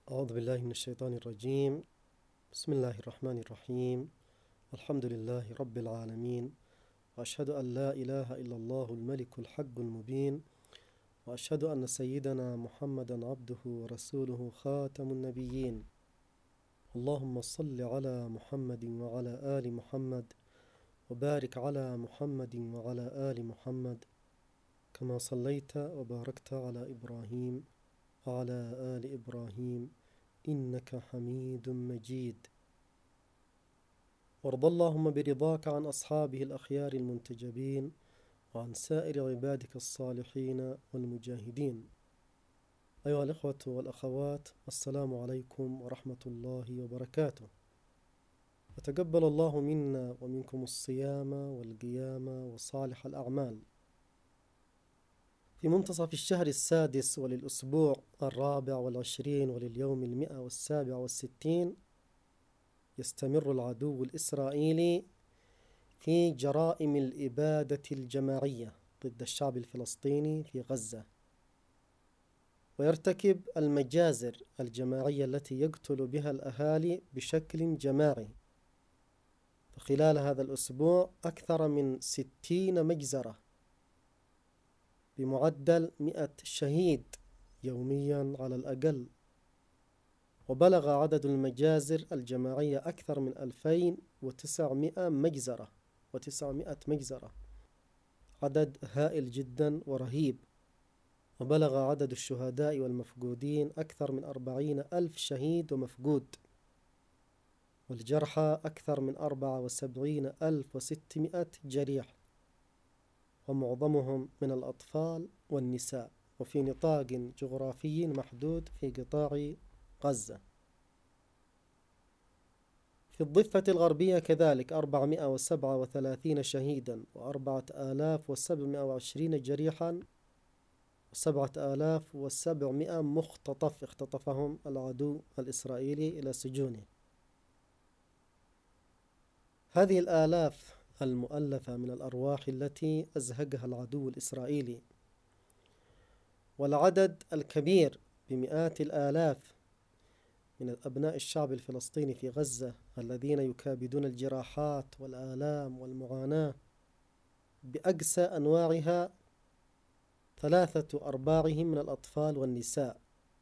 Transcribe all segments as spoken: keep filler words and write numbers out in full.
أعوذ بالله من الشيطان الرجيم. بسم الله الرحمن الرحيم. الحمد لله رب العالمين، وأشهد أن لا إله إلا الله الملك الحق المبين، وأشهد أن سيدنا محمدا عبده ورسوله خاتم النبيين. اللهم صل على محمد وعلى آل محمد، وبارك على محمد وعلى آل محمد كما صليت وباركت على إبراهيم وعلى آل إبراهيم إنك حميد مجيد. وارض اللهم برضاك عن أصحابه الأخيار المنتجبين، وعن سائر عبادك الصالحين والمجاهدين. أيها الإخوة والأخوات، السلام عليكم ورحمة الله وبركاته. وتقبل الله منا ومنكم الصيام والقيام وصالح الأعمال. في منتصف الشهر السادس وللأسبوع الرابع والعشرين ولليوم المئة والسابع والستين يستمر العدو الإسرائيلي في جرائم الإبادة الجماعية ضد الشعب الفلسطيني في غزة، ويرتكب المجازر الجماعية التي يقتل بها الأهالي بشكل جماعي. فخلال هذا الأسبوع أكثر من ستين مجزرة بمعدل مئة شهيد يوميا على الأقل، وبلغ عدد المجازر الجماعية أكثر من ألفين وتسعمئة مجزرة وتسعمائة مجزرة، عدد هائل جدا ورهيب. وبلغ عدد الشهداء والمفقودين أكثر من أربعين ألف شهيد ومفقود، والجرحى أكثر من أربعة وسبعين ألف وستمائة جريح، ومعظمهم من الأطفال والنساء، وفي نطاق جغرافي محدود في قطاع غزة. في الضفة الغربية كذلك أربعمائة وسبعة وثلاثين شهيدا وأربعة آلاف وسبعمائة وعشرين جريحا وسبعة آلاف وسبعمائة مختطف اختطفهم العدو الإسرائيلي إلى سجونه. هذه الآلاف المؤلفة من الأرواح التي أزهقها العدو الإسرائيلي، والعدد الكبير بمئات الآلاف من أبناء الشعب الفلسطيني في غزة الذين يكابدون الجراحات والآلام والمعاناة بأقسى أنواعها، ثلاثة أرباعهم من الأطفال والنساء.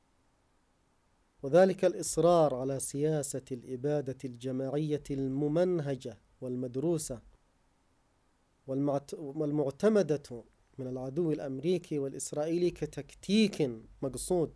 وذلك الإصرار على سياسة الإبادة الجماعية الممنهجة والمدروسة والمعتمدة من العدو الأمريكي والإسرائيلي كتكتيك مقصود،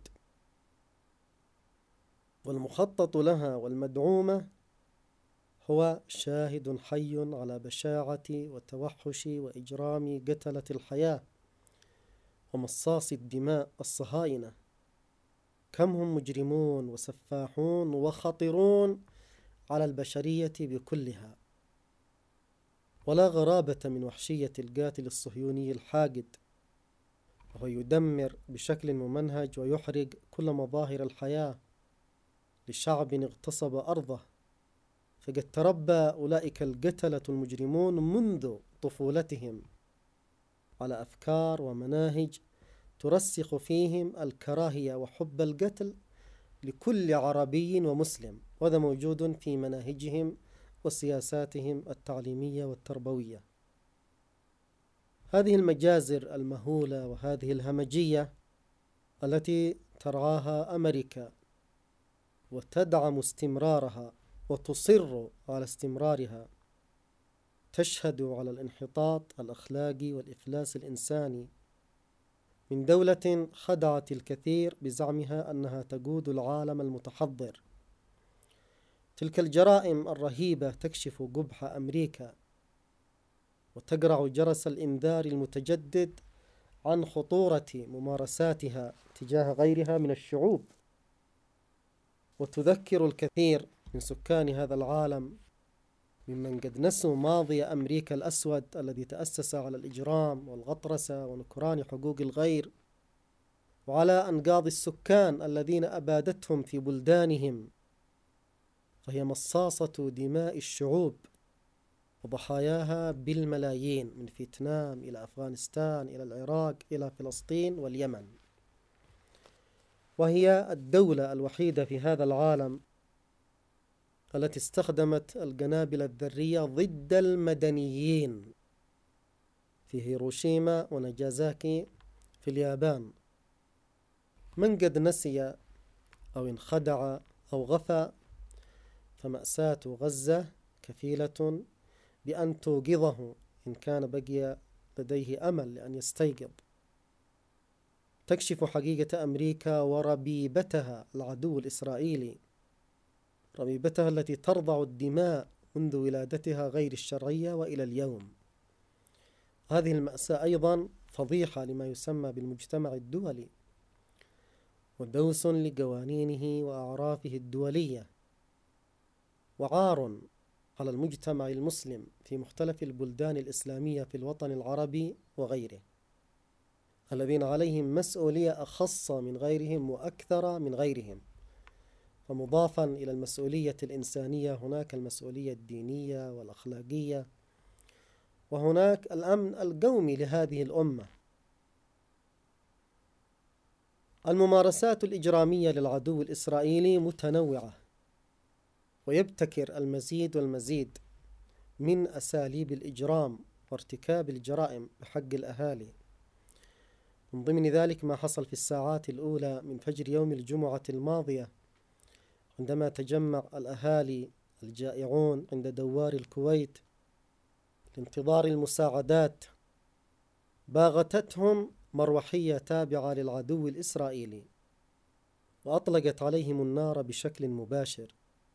والمخطط لها والمدعومة هو شاهد حي على بشاعة وتوحش وإجرام قتلة الحياة ومصاص الدماء الصهاينة. كم هم مجرمون وسفاحون وخطرون على البشرية بكلها. ولا غرابة من وحشية القاتل الصهيوني الحاقد، وهو يدمر بشكل ممنهج ويحرق كل مظاهر الحياة لشعب اغتصب أرضه. فقد تربى أولئك القتلة المجرمون منذ طفولتهم على أفكار ومناهج ترسخ فيهم الكراهية وحب القتل لكل عربي ومسلم، وهذا موجود في مناهجهم وسياساتهم التعليمية والتربوية. هذه المجازر المهولة وهذه الهمجية التي ترعاها أمريكا وتدعم استمرارها وتصر على استمرارها تشهد على الانحطاط الأخلاقي والإفلاس الإنساني من دولة خدعت الكثير بزعمها أنها تقود العالم المتحضر. تلك الجرائم الرهيبة تكشف قبح أمريكا وتقرع جرس الإنذار المتجدد عن خطورة ممارساتها تجاه غيرها من الشعوب، وتذكر الكثير من سكان هذا العالم ممن قد نسوا ماضي أمريكا الأسود الذي تأسس على الإجرام والغطرسة ونكران حقوق الغير، وعلى أنقاض السكان الذين أبادتهم في بلدانهم. فهي مصاصة دماء الشعوب وضحاياها بالملايين، من فيتنام إلى أفغانستان إلى العراق إلى فلسطين واليمن. وهي الدولة الوحيدة في هذا العالم التي استخدمت القنابل الذرية ضد المدنيين في هيروشيما وناجازاكي في اليابان. من قد نسي أو انخدع أو غفى فمأساة غزة كفيلة بأن توقظه إن كان بقي لديه أمل لأن يستيقظ. تكشف حقيقة أمريكا وربيبتها العدو الإسرائيلي، ربيبتها التي ترضع الدماء منذ ولادتها غير الشرعية وإلى اليوم. هذه المأساة أيضا فضيحة لما يسمى بالمجتمع الدولي، ودوس لقوانينه وأعرافه الدولية، وعار على المجتمع المسلم في مختلف البلدان الإسلامية في الوطن العربي وغيره، الذين عليهم مسؤولية أخص من غيرهم وأكثر من غيرهم. فمضافا إلى المسؤولية الإنسانية هناك المسؤولية الدينية والأخلاقية، وهناك الأمن القومي لهذه الأمة. الممارسات الإجرامية للعدو الإسرائيلي متنوعة، ويبتكر المزيد والمزيد من أساليب الإجرام وارتكاب الجرائم بحق الأهالي. من ضمن ذلك ما حصل في الساعات الأولى من فجر يوم الجمعة الماضية، عندما تجمع الأهالي الجائعون عند دوار الكويت لانتظار المساعدات، باغتتهم مروحية تابعة للعدو الإسرائيلي وأطلقت عليهم النار بشكل مباشر.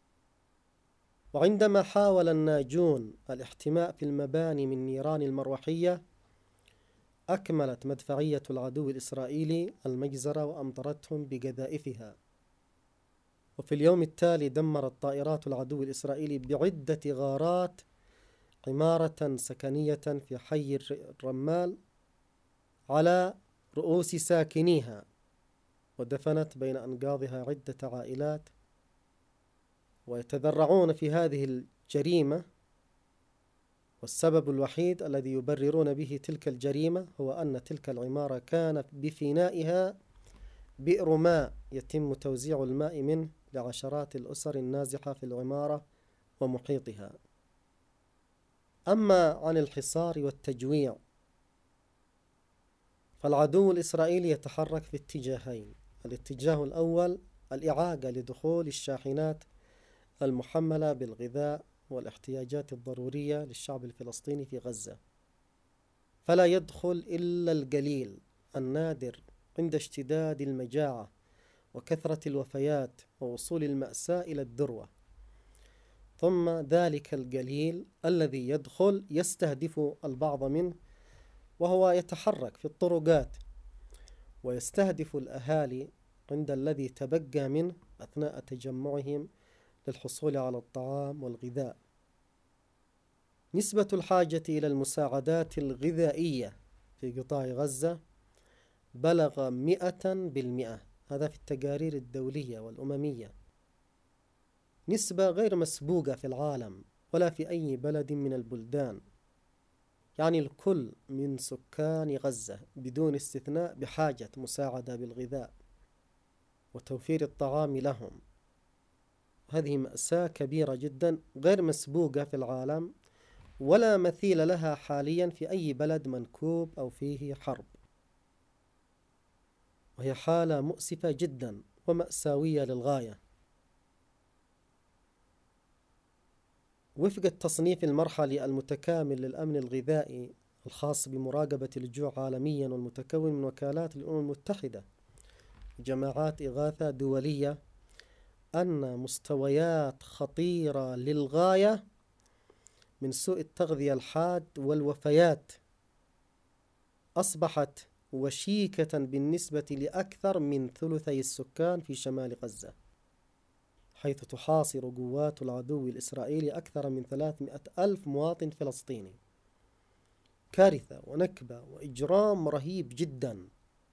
وعندما حاول الناجون الاحتماء في المباني من نيران المروحية، أكملت مدفعية العدو الإسرائيلي المجزرة وأمطرتهم بقذائفها. وفي اليوم التالي دمرت طائرات العدو الإسرائيلي بعدة غارات عمارة سكنية في حي الرمال على رؤوس ساكنيها، ودفنت بين أنقاضها عدة عائلات. ويتذرعون في هذه الجريمة، والسبب الوحيد الذي يبررون به تلك الجريمة هو أن تلك العمارة كانت بفنائها بئر ماء يتم توزيع الماء منه لعشرات الأسر النازحة في العمارة ومحيطها. أما عن الحصار والتجويع، فالعدو الإسرائيلي يتحرك في اتجاهين. الاتجاه الأول الإعاقة لدخول الشاحنات المحملة بالغذاء والاحتياجات الضرورية للشعب الفلسطيني في غزة، فلا يدخل إلا القليل النادر عند اشتداد المجاعة وكثرة الوفيات ووصول المأساة إلى الذروة. ثم ذلك القليل الذي يدخل يستهدف البعض منه، وهو يتحرك في الطرقات ويستهدف الأهالي عند الذي تبقى منه أثناء تجمعهم للحصول على الطعام والغذاء. نسبة الحاجة إلى المساعدات الغذائية في قطاع غزة بلغ مئة بالمئة، هذا في التقارير الدولية والأممية، نسبة غير مسبوقة في العالم ولا في أي بلد من البلدان. يعني الكل من سكان غزة بدون استثناء بحاجة مساعدة بالغذاء وتوفير الطعام لهم. هذه مأساة كبيرة جدا غير مسبوقة في العالم، ولا مثيل لها حاليا في أي بلد منكوب أو فيه حرب، وهي حالة مؤسفة جدا ومأساوية للغاية. وفق التصنيف المرحلي المتكامل للأمن الغذائي الخاص بمراقبة الجوع عالميا، والمتكون من وكالات الأمم المتحدة وجماعات إغاثة دولية، أن مستويات خطيرة للغاية من سوء التغذية الحاد والوفيات أصبحت وشيكة بالنسبة لأكثر من ثلثي السكان في شمال غزة، حيث تحاصر قوات العدو الإسرائيلي أكثر من ثلاثمائة ألف مواطن فلسطيني. كارثة ونكبة وإجرام رهيب جدا.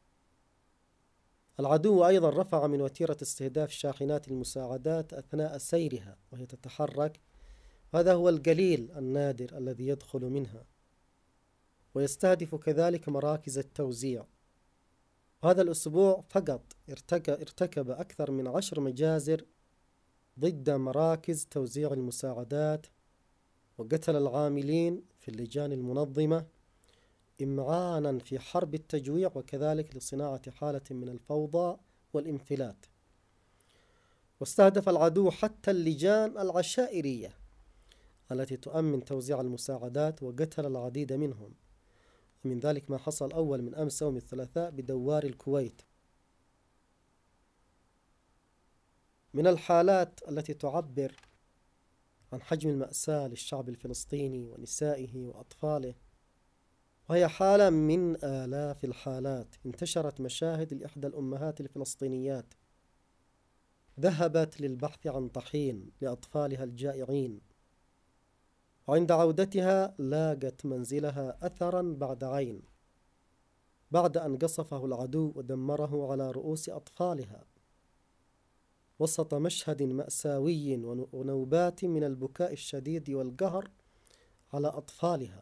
العدو أيضا رفع من وتيرة استهداف شاحنات المساعدات أثناء سيرها وهي تتحرك، هذا هو القليل النادر الذي يدخل منها، ويستهدف كذلك مراكز التوزيع. هذا الأسبوع فقط ارتكب أكثر من عشر مجازر ضد مراكز توزيع المساعدات، وقتل العاملين في اللجان المنظمة إمعانا في حرب التجويع، وكذلك لصناعة حالة من الفوضى والانفلات. واستهدف العدو حتى اللجان العشائرية التي تؤمن توزيع المساعدات، وقتل العديد منهم، ومن ذلك ما حصل أول من أمس يوم الثلاثاء بدوار الكويت. من الحالات التي تعبر عن حجم المأساة للشعب الفلسطيني ونسائه وأطفاله، وهي حالة من آلاف الحالات. انتشرت مشاهد لإحدى الأمهات الفلسطينيات ذهبت للبحث عن طحين لأطفالها الجائعين، وعند عودتها لاقت منزلها أثرا بعد عين، بعد أن قصفه العدو ودمره على رؤوس أطفالها، وسط مشهد مأساوي ونوبات من البكاء الشديد والقهر على أطفالها.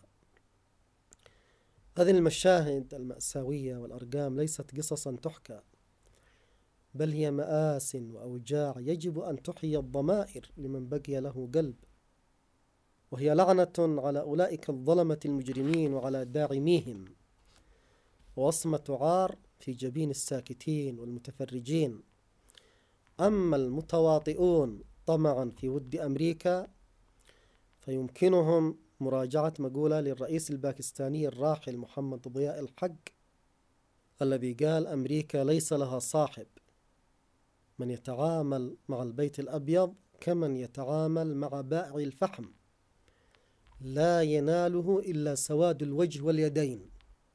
هذه المشاهد المأساوية والأرقام ليست قصصا تحكى، بل هي مآس وأوجاع يجب أن تحيي الضمائر لمن بقي له قلب، وهي لعنة على أولئك الظلمة المجرمين وعلى داعميهم، ووصمة عار في جبين الساكتين والمتفرجين. أما المتواطئون طمعا في ود أمريكا فيمكنهم مراجعة مقولة للرئيس الباكستاني الراحل محمد ضياء الحق، الذي قال: أمريكا ليس لها صاحب، من يتعامل مع البيت الأبيض كمن يتعامل مع بائع الفحم، لا يناله إلا سواد الوجه واليدين.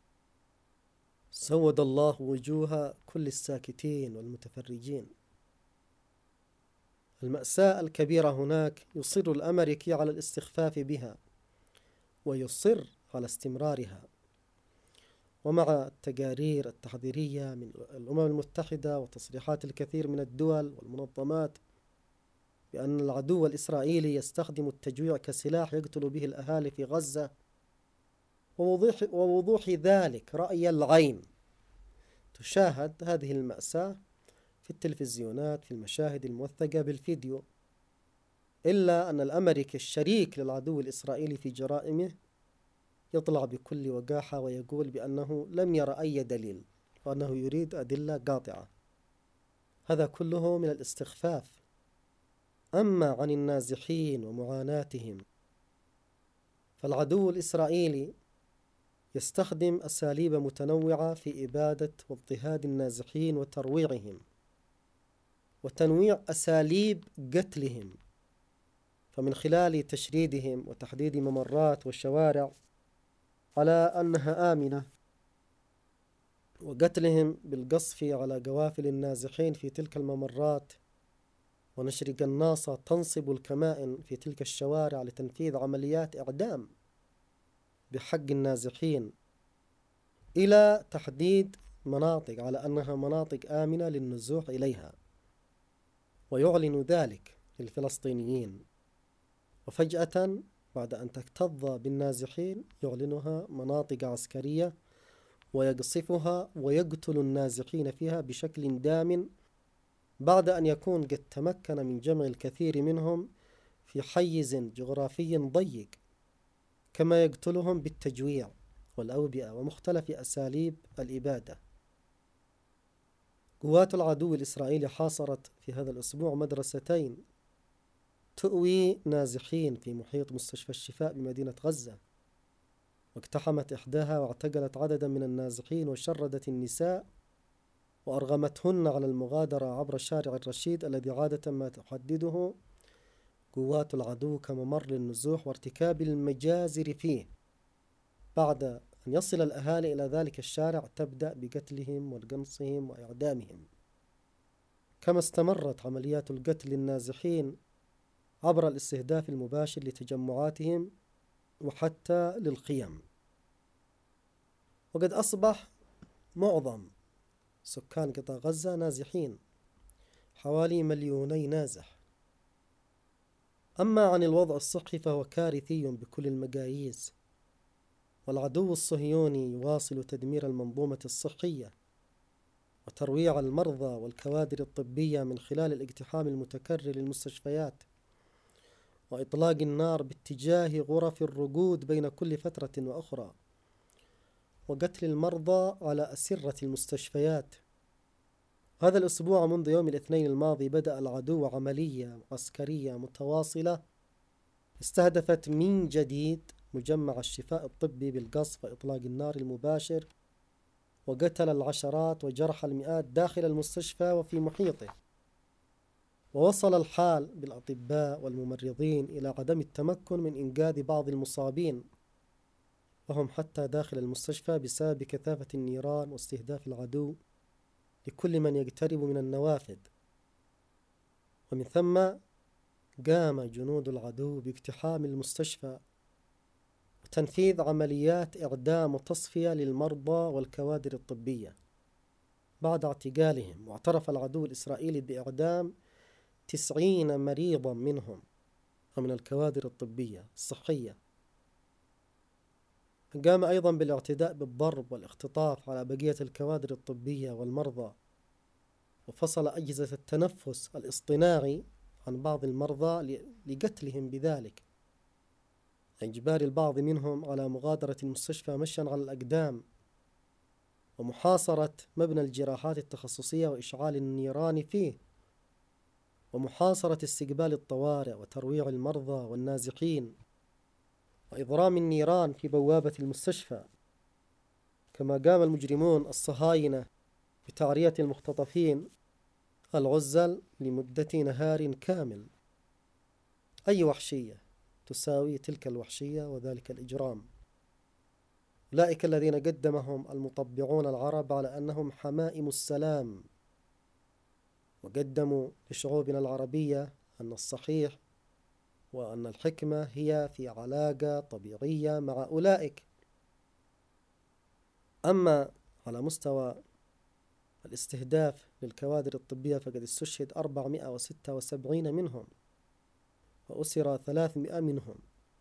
سود الله وجوه كل الساكتين والمتفرجين. المأساة الكبيرة هناك يصر الأمريكي على الاستخفاف بها، ويصر على استمرارها، ومع التقارير التحذيرية من الأمم المتحدة وتصريحات الكثير من الدول والمنظمات بأن العدو الإسرائيلي يستخدم التجويع كسلاح يقتل به الأهالي في غزة، ووضوح, ووضوح ذلك رأي العين، تشاهد هذه المأساة في التلفزيونات، في المشاهد الموثقة بالفيديو، إلا أن الأمريكي الشريك للعدو الإسرائيلي في جرائمه يطلع بكل وقاحة ويقول بأنه لم يرى أي دليل، وأنه يريد أدلة قاطعة. هذا كله من الاستخفاف. أما عن النازحين ومعاناتهم، فالعدو الإسرائيلي يستخدم أساليب متنوعة في إبادة واضطهاد النازحين وترويعهم، وتنويع أساليب قتلهم، فمن خلال تشريدهم وتحديد ممرات وشوارع على أنها آمنة، وقتلهم بالقصف على قوافل النازحين في تلك الممرات، ونشر قناصة تنصب الكمائن في تلك الشوارع لتنفيذ عمليات إعدام بحق النازحين، إلى تحديد مناطق على أنها مناطق آمنة للنزوح إليها، ويعلن ذلك للفلسطينيين، وفجأة بعد أن تكتظ بالنازحين يعلنها مناطق عسكرية ويقصفها ويقتل النازحين فيها بشكل دام، بعد أن يكون قد تمكن من جمع الكثير منهم في حيز جغرافي ضيق، كما يقتلهم بالتجويع والأوبئة ومختلف أساليب الإبادة. قوات العدو الإسرائيلي حاصرت في هذا الأسبوع مدرستين تؤوي نازحين في محيط مستشفى الشفاء بمدينة غزة، واقتحمت إحداها واعتقلت عددا من النازحين، وشردت النساء وأرغمتهن على المغادرة عبر شارع الرشيد الذي عادة ما تحدده قوات العدو كممر للنزوح وارتكاب المجازر فيه. بعد أن يصل الأهالي إلى ذلك الشارع تبدأ بقتلهم وقنصهم وإعدامهم. كما استمرت عمليات القتل للنازحين عبر الاستهداف المباشر لتجمعاتهم وحتى للخيم. وقد أصبح معظم سكان قطاع غزة نازحين، حوالي مليوني نازح. أما عن الوضع الصحي فهو كارثي بكل المقاييس، والعدو الصهيوني يواصل تدمير المنظومة الصحية وترويع المرضى والكوادر الطبية من خلال الاقتحام المتكرر للمستشفيات، وإطلاق النار باتجاه غرف الرقود بين كل فترة وأخرى، وقتل المرضى على أسرة المستشفيات. هذا الأسبوع منذ يوم الاثنين الماضي بدأ العدو عملية عسكرية متواصلة استهدفت من جديد مجمع الشفاء الطبي بالقصف وإطلاق النار المباشر، وقتل العشرات وجرح المئات داخل المستشفى وفي محيطه. ووصل الحال بالأطباء والممرضين إلى عدم التمكن من إنقاذ بعض المصابين وهم حتى داخل المستشفى بسبب كثافة النيران واستهداف العدو لكل من يقترب من النوافذ. ومن ثم قام جنود العدو باقتحام المستشفى وتنفيذ عمليات إعدام وتصفية للمرضى والكوادر الطبية بعد اعتقالهم. واعترف العدو الإسرائيلي بإعدام تسعين مريضا منهم ومن الكوادر الطبية الصحية. قام أيضا بالاعتداء بالضرب والاختطاف على بقية الكوادر الطبية والمرضى، وفصل أجهزة التنفس الاصطناعي عن بعض المرضى لقتلهم بذلك، إجبار البعض منهم على مغادرة المستشفى مشيا على الأقدام، ومحاصرة مبنى الجراحات التخصصية وإشعال النيران فيه، ومحاصرة استقبال الطوارئ وترويع المرضى والنازحين، وإضرام النيران في بوابة المستشفى. كما قام المجرمون الصهاينة بتعرية المختطفين العزل لمدة نهار كامل. أي وحشية تساوي تلك الوحشية وذلك الإجرام. أولئك الذين قدمهم المطبعون العرب على أنهم حمائم السلام، وقدموا لشعوبنا العربية أن الصحيح وأن الحكمة هي في علاقة طبيعية مع أولئك. أما على مستوى الاستهداف للكوادر الطبية فقد استشهد أربعمائة وستة وسبعين منهم وأسر ثلاثمائة منهم.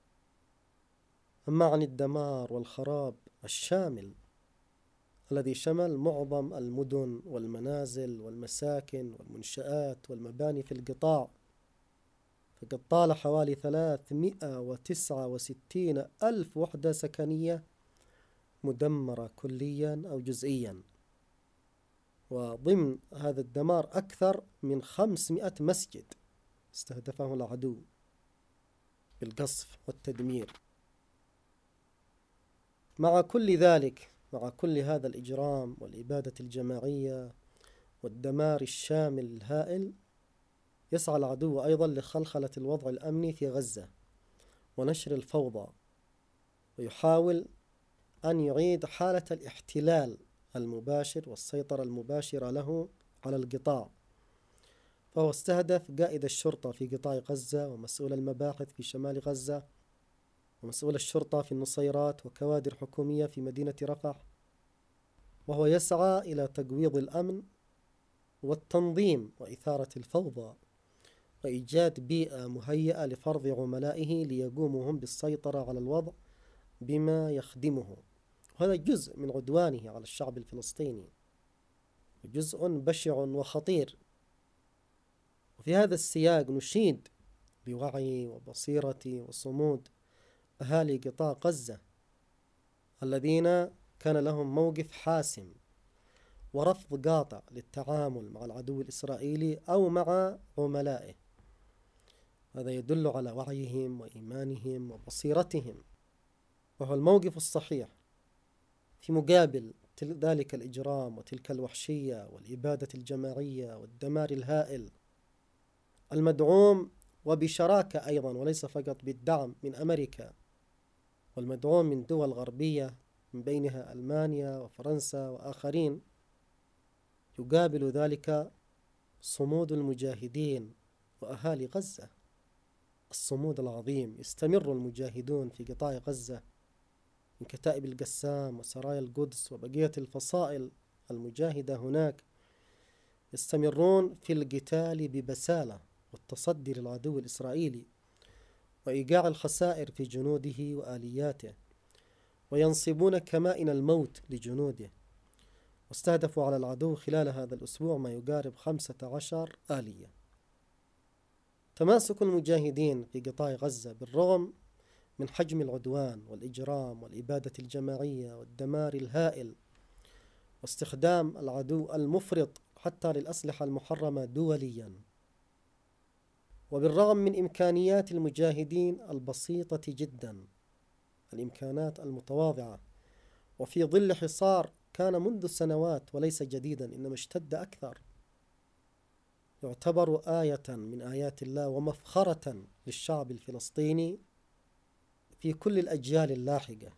أما عن الدمار والخراب الشامل الذي شمل معظم المدن والمنازل والمساكن والمنشآت والمباني في القطاع، فقد طال حوالي ثلاثمائة وتسعة وستين ألف وحدة سكنية مدمرة كليا أو جزئيا. وضمن هذا الدمار أكثر من خمسمائة مسجد استهدفه العدو بالقصف والتدمير. مع كل ذلك، مع كل هذا الإجرام والإبادة الجماعية والدمار الشامل الهائل، يسعى العدو أيضا لخلخلة الوضع الأمني في غزة ونشر الفوضى، ويحاول أن يعيد حالة الاحتلال المباشر والسيطرة المباشرة له على القطاع. فهو استهدف قائد الشرطة في قطاع غزة ومسؤول المباحث في شمال غزة ومسؤول الشرطة في النصيرات وكوادر حكومية في مدينة رفح، وهو يسعى إلى تقويض الأمن والتنظيم وإثارة الفوضى وإيجاد بيئة مهيئة لفرض عملائه ليقوموا هم بالسيطرة على الوضع بما يخدمه. وهذا جزء من عدوانه على الشعب الفلسطيني، وجزء بشع وخطير. وفي هذا السياق نشيد بوعي وبصيرة وصمود أهالي قطاع غزة الذين كان لهم موقف حاسم ورفض قاطع للتعامل مع العدو الإسرائيلي أو مع عملائه. هذا يدل على وعيهم وإيمانهم وبصيرتهم، وهو الموقف الصحيح في مقابل ذلك الإجرام وتلك الوحشية والإبادة الجماعية والدمار الهائل المدعوم وبشراكة أيضا وليس فقط بالدعم من أمريكا، والمدعوم من دول غربية من بينها ألمانيا وفرنسا وآخرين. يقابل ذلك صمود المجاهدين وأهالي غزة، الصمود العظيم. يستمر المجاهدون في قطاع غزة من كتائب القسام وسرايا القدس وبقية الفصائل المجاهدة هناك، يستمرون في القتال ببسالة والتصدي للعدو الإسرائيلي وإيقاع الخسائر في جنوده وآلياته، وينصبون كمائن الموت لجنوده، واستهدفوا على العدو خلال هذا الأسبوع ما يقارب خمسة عشر آلية. تماسك المجاهدين في قطاع غزة بالرغم من حجم العدوان والإجرام والإبادة الجماعية والدمار الهائل واستخدام العدو المفرط حتى للأسلحة المحرمة دوليا، وبالرغم من إمكانيات المجاهدين البسيطة جدا، الإمكانات المتواضعة، وفي ظل حصار كان منذ سنوات وليس جديدا إنما اشتد أكثر، يعتبر آية من آيات الله ومفخرة للشعب الفلسطيني في كل الأجيال اللاحقة.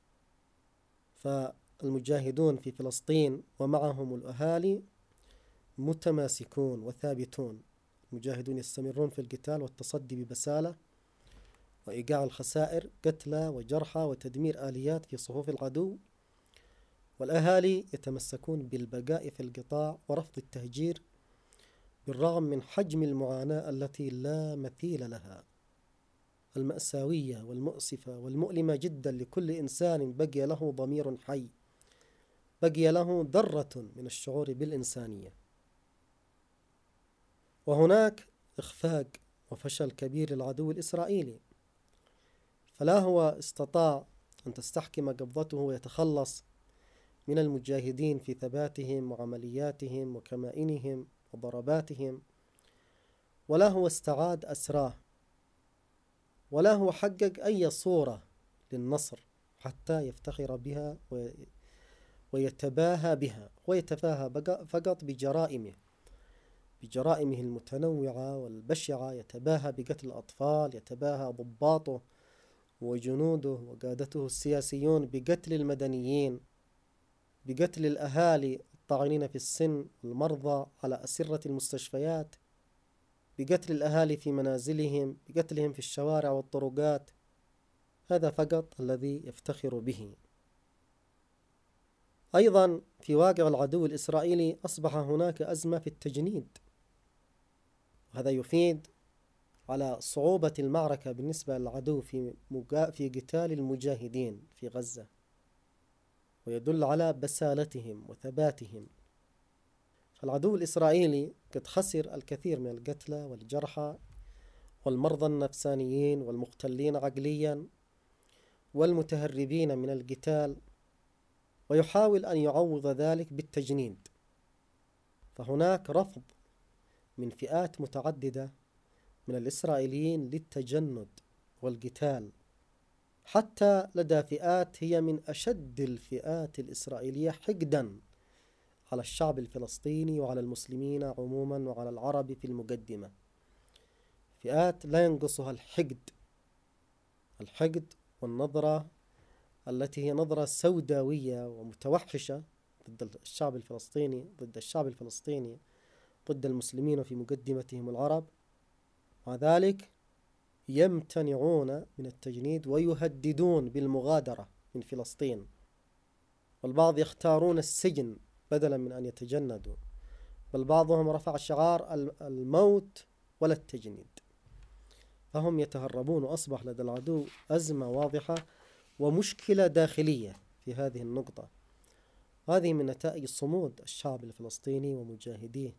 فالمجاهدون في فلسطين ومعهم الأهالي متماسكون وثابتون. المجاهدون يستمرون في القتال والتصدي ببسالة وإيقاع الخسائر، قتلى وجرحى وتدمير آليات في صفوف العدو، والأهالي يتمسكون بالبقاء في القطاع ورفض التهجير بالرغم من حجم المعاناة التي لا مثيل لها، المأساوية والمؤسفة والمؤلمة جدا لكل إنسان بقي له ضمير حي، بقي له ذرة من الشعور بالإنسانية. وهناك إخفاق وفشل كبير للعدو الإسرائيلي، فلا هو استطاع أن تستحكم قبضته ويتخلص من المجاهدين في ثباتهم وعملياتهم وكمائنهم وضرباتهم، ولا هو استعاد أسراه، ولا هو حقق أي صورة للنصر حتى يفتخر بها ويتباهى بها، ويتباهى فقط بجرائمه بجرائمه المتنوعة والبشعة. يتباهى بقتل الأطفال، يتباهى ضباطه وجنوده وقادته السياسيون بقتل المدنيين، بقتل الأهالي الطاعنين في السن، المرضى على أسرة المستشفيات، بقتل الأهالي في منازلهم، بقتلهم في الشوارع والطرقات. هذا فقط الذي يفتخر به. أيضا في واقع العدو الإسرائيلي أصبح هناك أزمة في التجنيد، وهذا يفيد على صعوبة المعركة بالنسبة للعدو في في قتال المجاهدين في غزة، ويدل على بسالتهم وثباتهم. فالعدو الإسرائيلي قد خسر الكثير من القتلى والجرحى والمرضى النفسانيين والمختلين عقليا والمتهربين من القتال، ويحاول أن يعوض ذلك بالتجنيد. فهناك رفض من فئات متعددة من الإسرائيليين للتجند والقتال، حتى لدى فئات هي من أشد الفئات الإسرائيلية حقدا على الشعب الفلسطيني وعلى المسلمين عموما وعلى العرب في المقدمة، فئات لا ينقصها الحقد الحقد والنظرة التي هي نظرة سوداوية ومتوحشة ضد الشعب الفلسطيني ضد الشعب الفلسطيني ضد المسلمين في مقدمتهم العرب. مع ذلك يمتنعون من التجنيد ويهددون بالمغادرة من فلسطين، والبعض يختارون السجن بدلا من أن يتجندوا، بل بعضهم رفع شعار الموت ولا التجنيد. فهم يتهربون، وأصبح لدى العدو أزمة واضحة ومشكلة داخلية في هذه النقطة. هذه من نتائج صمود الشعب الفلسطيني ومجاهديه.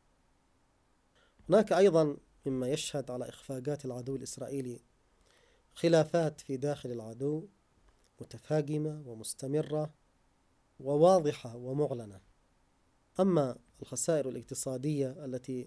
هناك أيضا مما يشهد على إخفاقات العدو الإسرائيلي خلافات في داخل العدو متفاقمة ومستمرة وواضحة ومعلنة. أما الخسائر الاقتصادية التي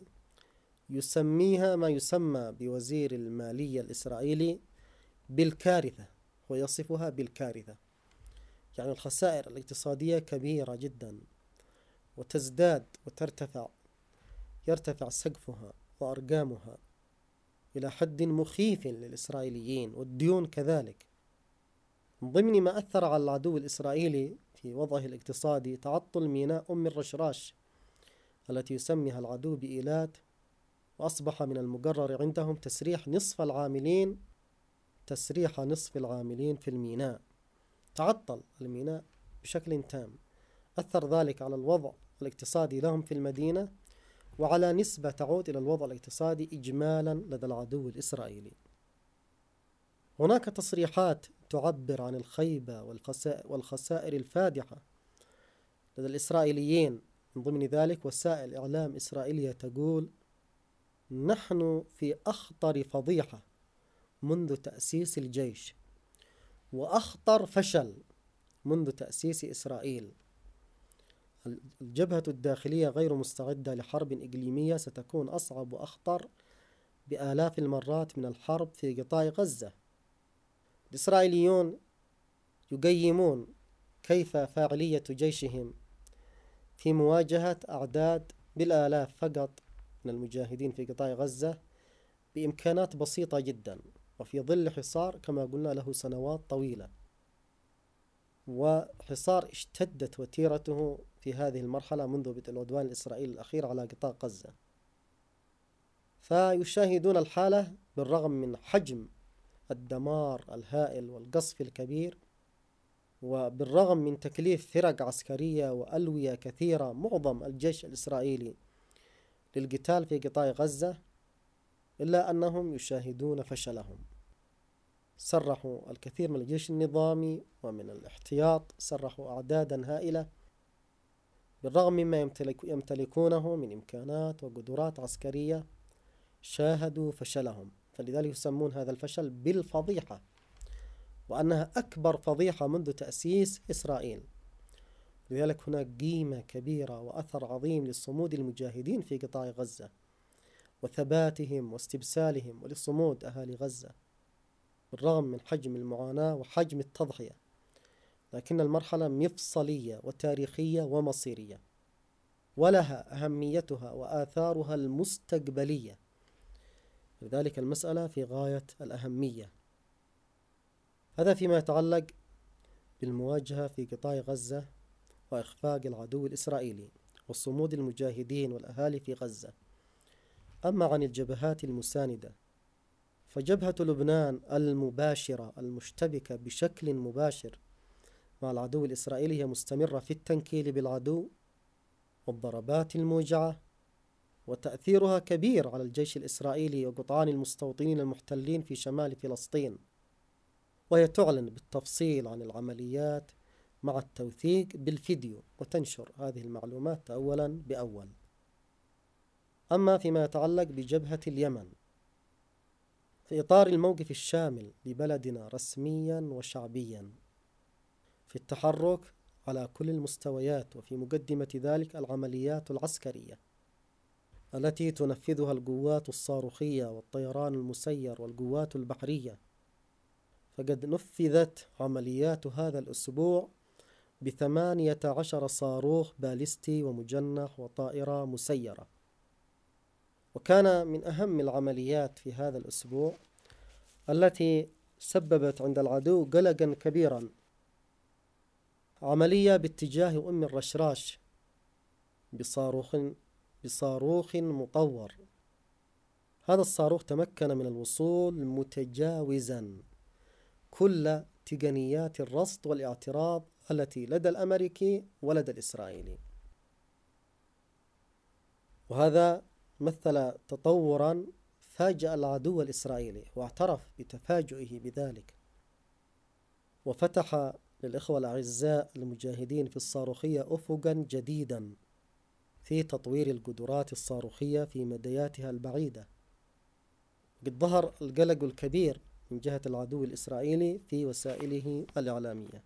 يسميها ما يسمى بوزير المالية الإسرائيلي بالكارثة، ويصفها بالكارثة، يعني الخسائر الاقتصادية كبيرة جدا وتزداد وترتفع، يرتفع سقفها وأرقامها إلى حد مخيف للإسرائيليين، والديون كذلك. من ضمن ما أثر على العدو الإسرائيلي في وضعه الاقتصادي تعطل ميناء أم الرشراش التي يسميها العدو بإيلات، وأصبح من المقرر عندهم تسريح نصف العاملين تسريح نصف العاملين في الميناء. تعطل الميناء بشكل تام. أثر ذلك على الوضع الاقتصادي لهم في المدينة، وعلى نسبة تعود إلى الوضع الاقتصادي إجمالا لدى العدو الإسرائيلي. هناك تصريحات تعبر عن الخيبة والخسائر الفادحة لدى الإسرائيليين من ضمن ذلك وسائل إعلام إسرائيلية تقول: نحن في أخطر فضيحة منذ تأسيس الجيش، وأخطر فشل منذ تأسيس إسرائيل. الجبهة الداخلية غير مستعدة لحرب إقليمية ستكون أصعب وأخطر بآلاف المرات من الحرب في قطاع غزة. الإسرائيليون يقيمون كيف فاعلية جيشهم في مواجهة أعداد بالآلاف فقط من المجاهدين في قطاع غزة بإمكانات بسيطة جدا، وفي ظل حصار كما قلنا له سنوات طويلة، وحصار اشتدت وتيرته في هذه المرحلة منذ بدء العدوان الإسرائيلي الأخير على قطاع غزة. فيشاهدون الحالة بالرغم من حجم الدمار الهائل والقصف الكبير، وبالرغم من تكليف فرق عسكرية وألوية كثيرة معظم الجيش الإسرائيلي للقتال في قطاع غزة، إلا أنهم يشاهدون فشلهم. سرحوا الكثير من الجيش النظامي ومن الاحتياط، سرحوا أعدادا هائلة بالرغم مما يمتلك يمتلكونه من إمكانات وقدرات عسكرية، شاهدوا فشلهم. فلذلك يسمون هذا الفشل بالفضيحة، وأنها أكبر فضيحة منذ تأسيس إسرائيل. لذلك هناك قيمة كبيرة وأثر عظيم للصمود المجاهدين في قطاع غزة وثباتهم واستبسالهم ولصمود أهالي غزة بالرغم من حجم المعاناة وحجم التضحية. لكن المرحلة مفصلية وتاريخية ومصيرية، ولها أهميتها وآثارها المستقبلية، لذلك المسألة في غاية الأهمية. هذا فيما يتعلق بالمواجهة في قطاع غزة وإخفاق العدو الإسرائيلي وصمود المجاهدين والأهالي في غزة. أما عن الجبهات المساندة، فجبهة لبنان المباشرة المشتبكة بشكل مباشر مع العدو الإسرائيلي هي مستمرة في التنكيل بالعدو والضربات الموجعة، وتأثيرها كبير على الجيش الإسرائيلي وقطعان المستوطنين المحتلين في شمال فلسطين، وهي تعلن بالتفصيل عن العمليات مع التوثيق بالفيديو وتنشر هذه المعلومات أولا بأول. أما فيما يتعلق بجبهة اليمن، في إطار الموقف الشامل لبلدنا رسميا وشعبيا في التحرك على كل المستويات، وفي مقدمة ذلك العمليات العسكرية التي تنفذها القوات الصاروخية والطيران المسير والقوات البحرية، فقد نفذت عمليات هذا الأسبوع بثمانية عشر صاروخ باليستي ومجنح وطائرة مسيرة. وكان من أهم العمليات في هذا الأسبوع التي سببت عند العدو قلقا كبيرا عملية باتجاه أم الرشراش بصاروخ بصاروخ مطور. هذا الصاروخ تمكن من الوصول متجاوزا كل تقنيات الرصد والاعتراض التي لدى الأمريكي ولدى الإسرائيلي، وهذا مثل تطورا فاجأ العدو الإسرائيلي واعترف بتفاجؤه بذلك، وفتح للإخوة الأعزاء المجاهدين في الصاروخية أفقا جديدا في تطوير القدرات الصاروخية في مدياتها البعيدة. قد ظهر القلق الكبير من جهة العدو الإسرائيلي في وسائله الإعلامية.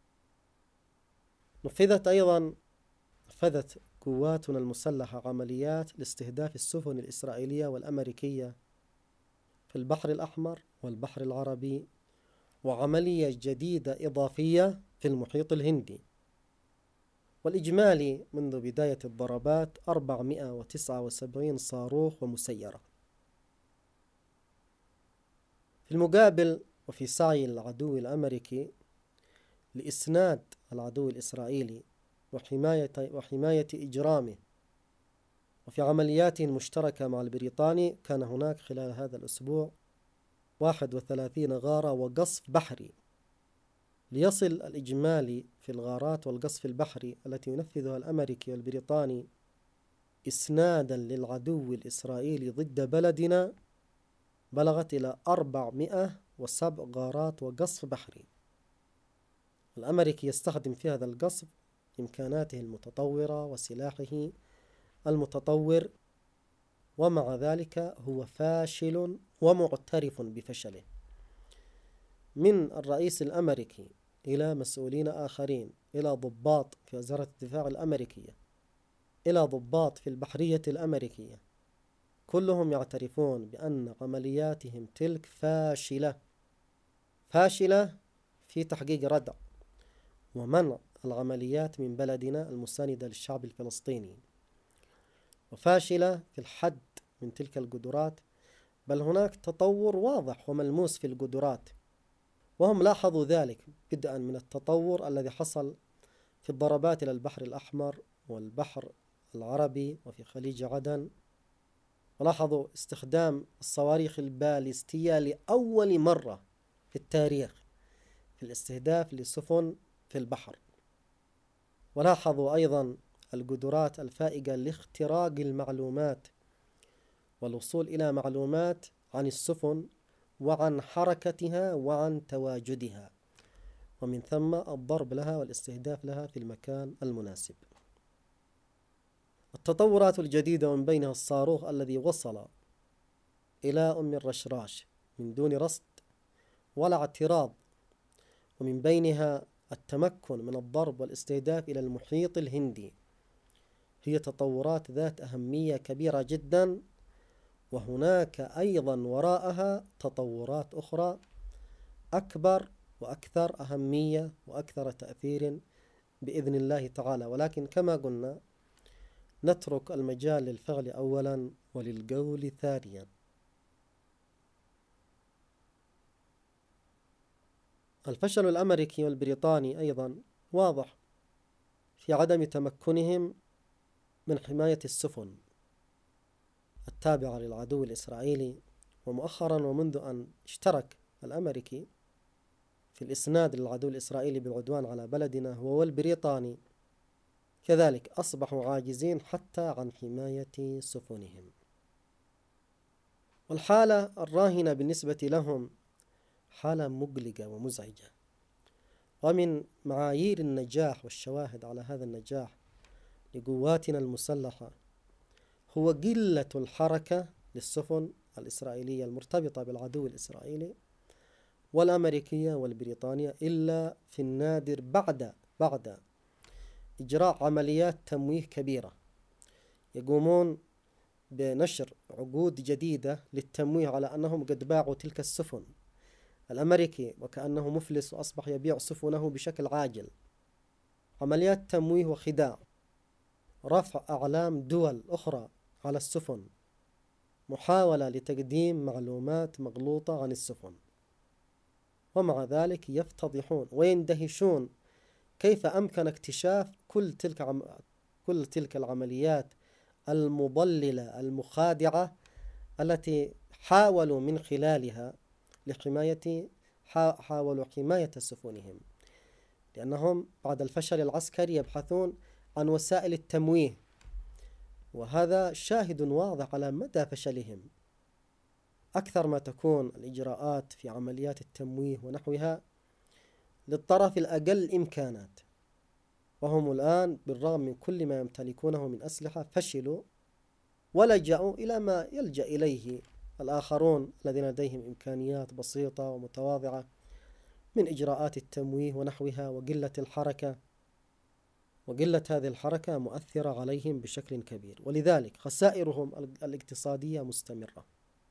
نفذت أيضا نفذت قواتنا المسلحة عمليات لاستهداف السفن الإسرائيلية والأمريكية في البحر الأحمر والبحر العربي، وعملية جديدة إضافية في المحيط الهندي. والإجمالي منذ بداية الضربات أربعمائة وتسعة وسبعين صاروخ ومسيرة. في المقابل، وفي سعي العدو الأمريكي لإسناد العدو الإسرائيلي وحماية, وحماية إجرامه، وفي عملياته المشتركة مع البريطاني، كان هناك خلال هذا الأسبوع واحد وثلاثين غارة وقصف بحري، ليصل الإجمالي في الغارات والقصف البحري التي ينفذها الأمريكي والبريطاني إسنادا للعدو الإسرائيلي ضد بلدنا بلغت إلى أربعمائة وسبع غارات وقصف بحري. الأمريكي يستخدم في هذا القصف إمكاناته المتطورة وسلاحه المتطور، ومع ذلك هو فاشل ومعترف بفشله. من الرئيس الأمريكي إلى مسؤولين آخرين، إلى ضباط في وزارة الدفاع الأمريكية، إلى ضباط في البحرية الأمريكية، كلهم يعترفون بأن عملياتهم تلك فاشلة فاشلة في تحقيق ردع ومنع العمليات من بلدنا المساندة للشعب الفلسطيني، وفاشلة في الحد من تلك القدرات، بل هناك تطور واضح وملموس في القدرات، وهم لاحظوا ذلك بدءا من التطور الذي حصل في الضربات إلى البحر الأحمر والبحر العربي وفي خليج عدن، ولاحظوا استخدام الصواريخ البالستية لأول مرة في التاريخ في الاستهداف لسفن في البحر، ولاحظوا أيضا القدرات الفائقة لاختراق المعلومات والوصول إلى معلومات عن السفن وعن حركتها وعن تواجدها، ومن ثم الضرب لها والاستهداف لها في المكان المناسب. التطورات الجديدة ومن بينها الصاروخ الذي وصل إلى أم الرشراش من دون رصد ولا اعتراض، ومن بينها التمكن من الضرب والاستهداف إلى المحيط الهندي، هي تطورات ذات أهمية كبيرة جدا، وهناك أيضا وراءها تطورات أخرى أكبر وأكثر أهمية وأكثر تأثير بإذن الله تعالى، ولكن كما قلنا نترك المجال للفعل أولا وللقول ثانيا. الفشل الأمريكي والبريطاني أيضا واضح في عدم تمكنهم من حماية السفن التابعة للعدو الإسرائيلي، ومؤخرا ومنذ أن اشترك الأمريكي في الإسناد للعدو الإسرائيلي بالعدوان على بلدنا هو والبريطاني كذلك أصبحوا عاجزين حتى عن حماية سفنهم، والحالة الراهنة بالنسبة لهم حالة مقلقة ومزعجة. ومن معايير النجاح والشواهد على هذا النجاح لقواتنا المسلحة هو قلة الحركة للسفن الإسرائيلية المرتبطة بالعدو الإسرائيلي والأمريكية والبريطانية، إلا في النادر بعد بعد إجراء عمليات تمويه كبيرة، يقومون بنشر عقود جديدة للتمويه على أنهم قد باعوا تلك السفن. الأمريكي وكأنه مفلس وأصبح يبيع سفنه بشكل عاجل، عمليات تمويه وخداع، رفع أعلام دول أخرى على السفن، محاولة لتقديم معلومات مغلوطة عن السفن، ومع ذلك يفتضحون ويندهشون كيف أمكن اكتشاف كل تلك عم... كل تلك العمليات المضللة المخادعة التي حاولوا من خلالها لحماية حاولوا حماية سفنهم، لأنهم بعد الفشل العسكري يبحثون عن وسائل التمويه، وهذا شاهد واضح على مدى فشلهم. أكثر ما تكون الإجراءات في عمليات التمويه ونحوها للطرف الأقل إمكانات، وهم الآن بالرغم من كل ما يمتلكونه من أسلحة فشلوا ولجأوا إلى ما يلجأ إليه الآخرون الذين لديهم إمكانيات بسيطة ومتواضعة من إجراءات التمويه ونحوها، وقلة الحركة وقلة هذه الحركة مؤثرة عليهم بشكل كبير، ولذلك خسائرهم الاقتصادية مستمرة.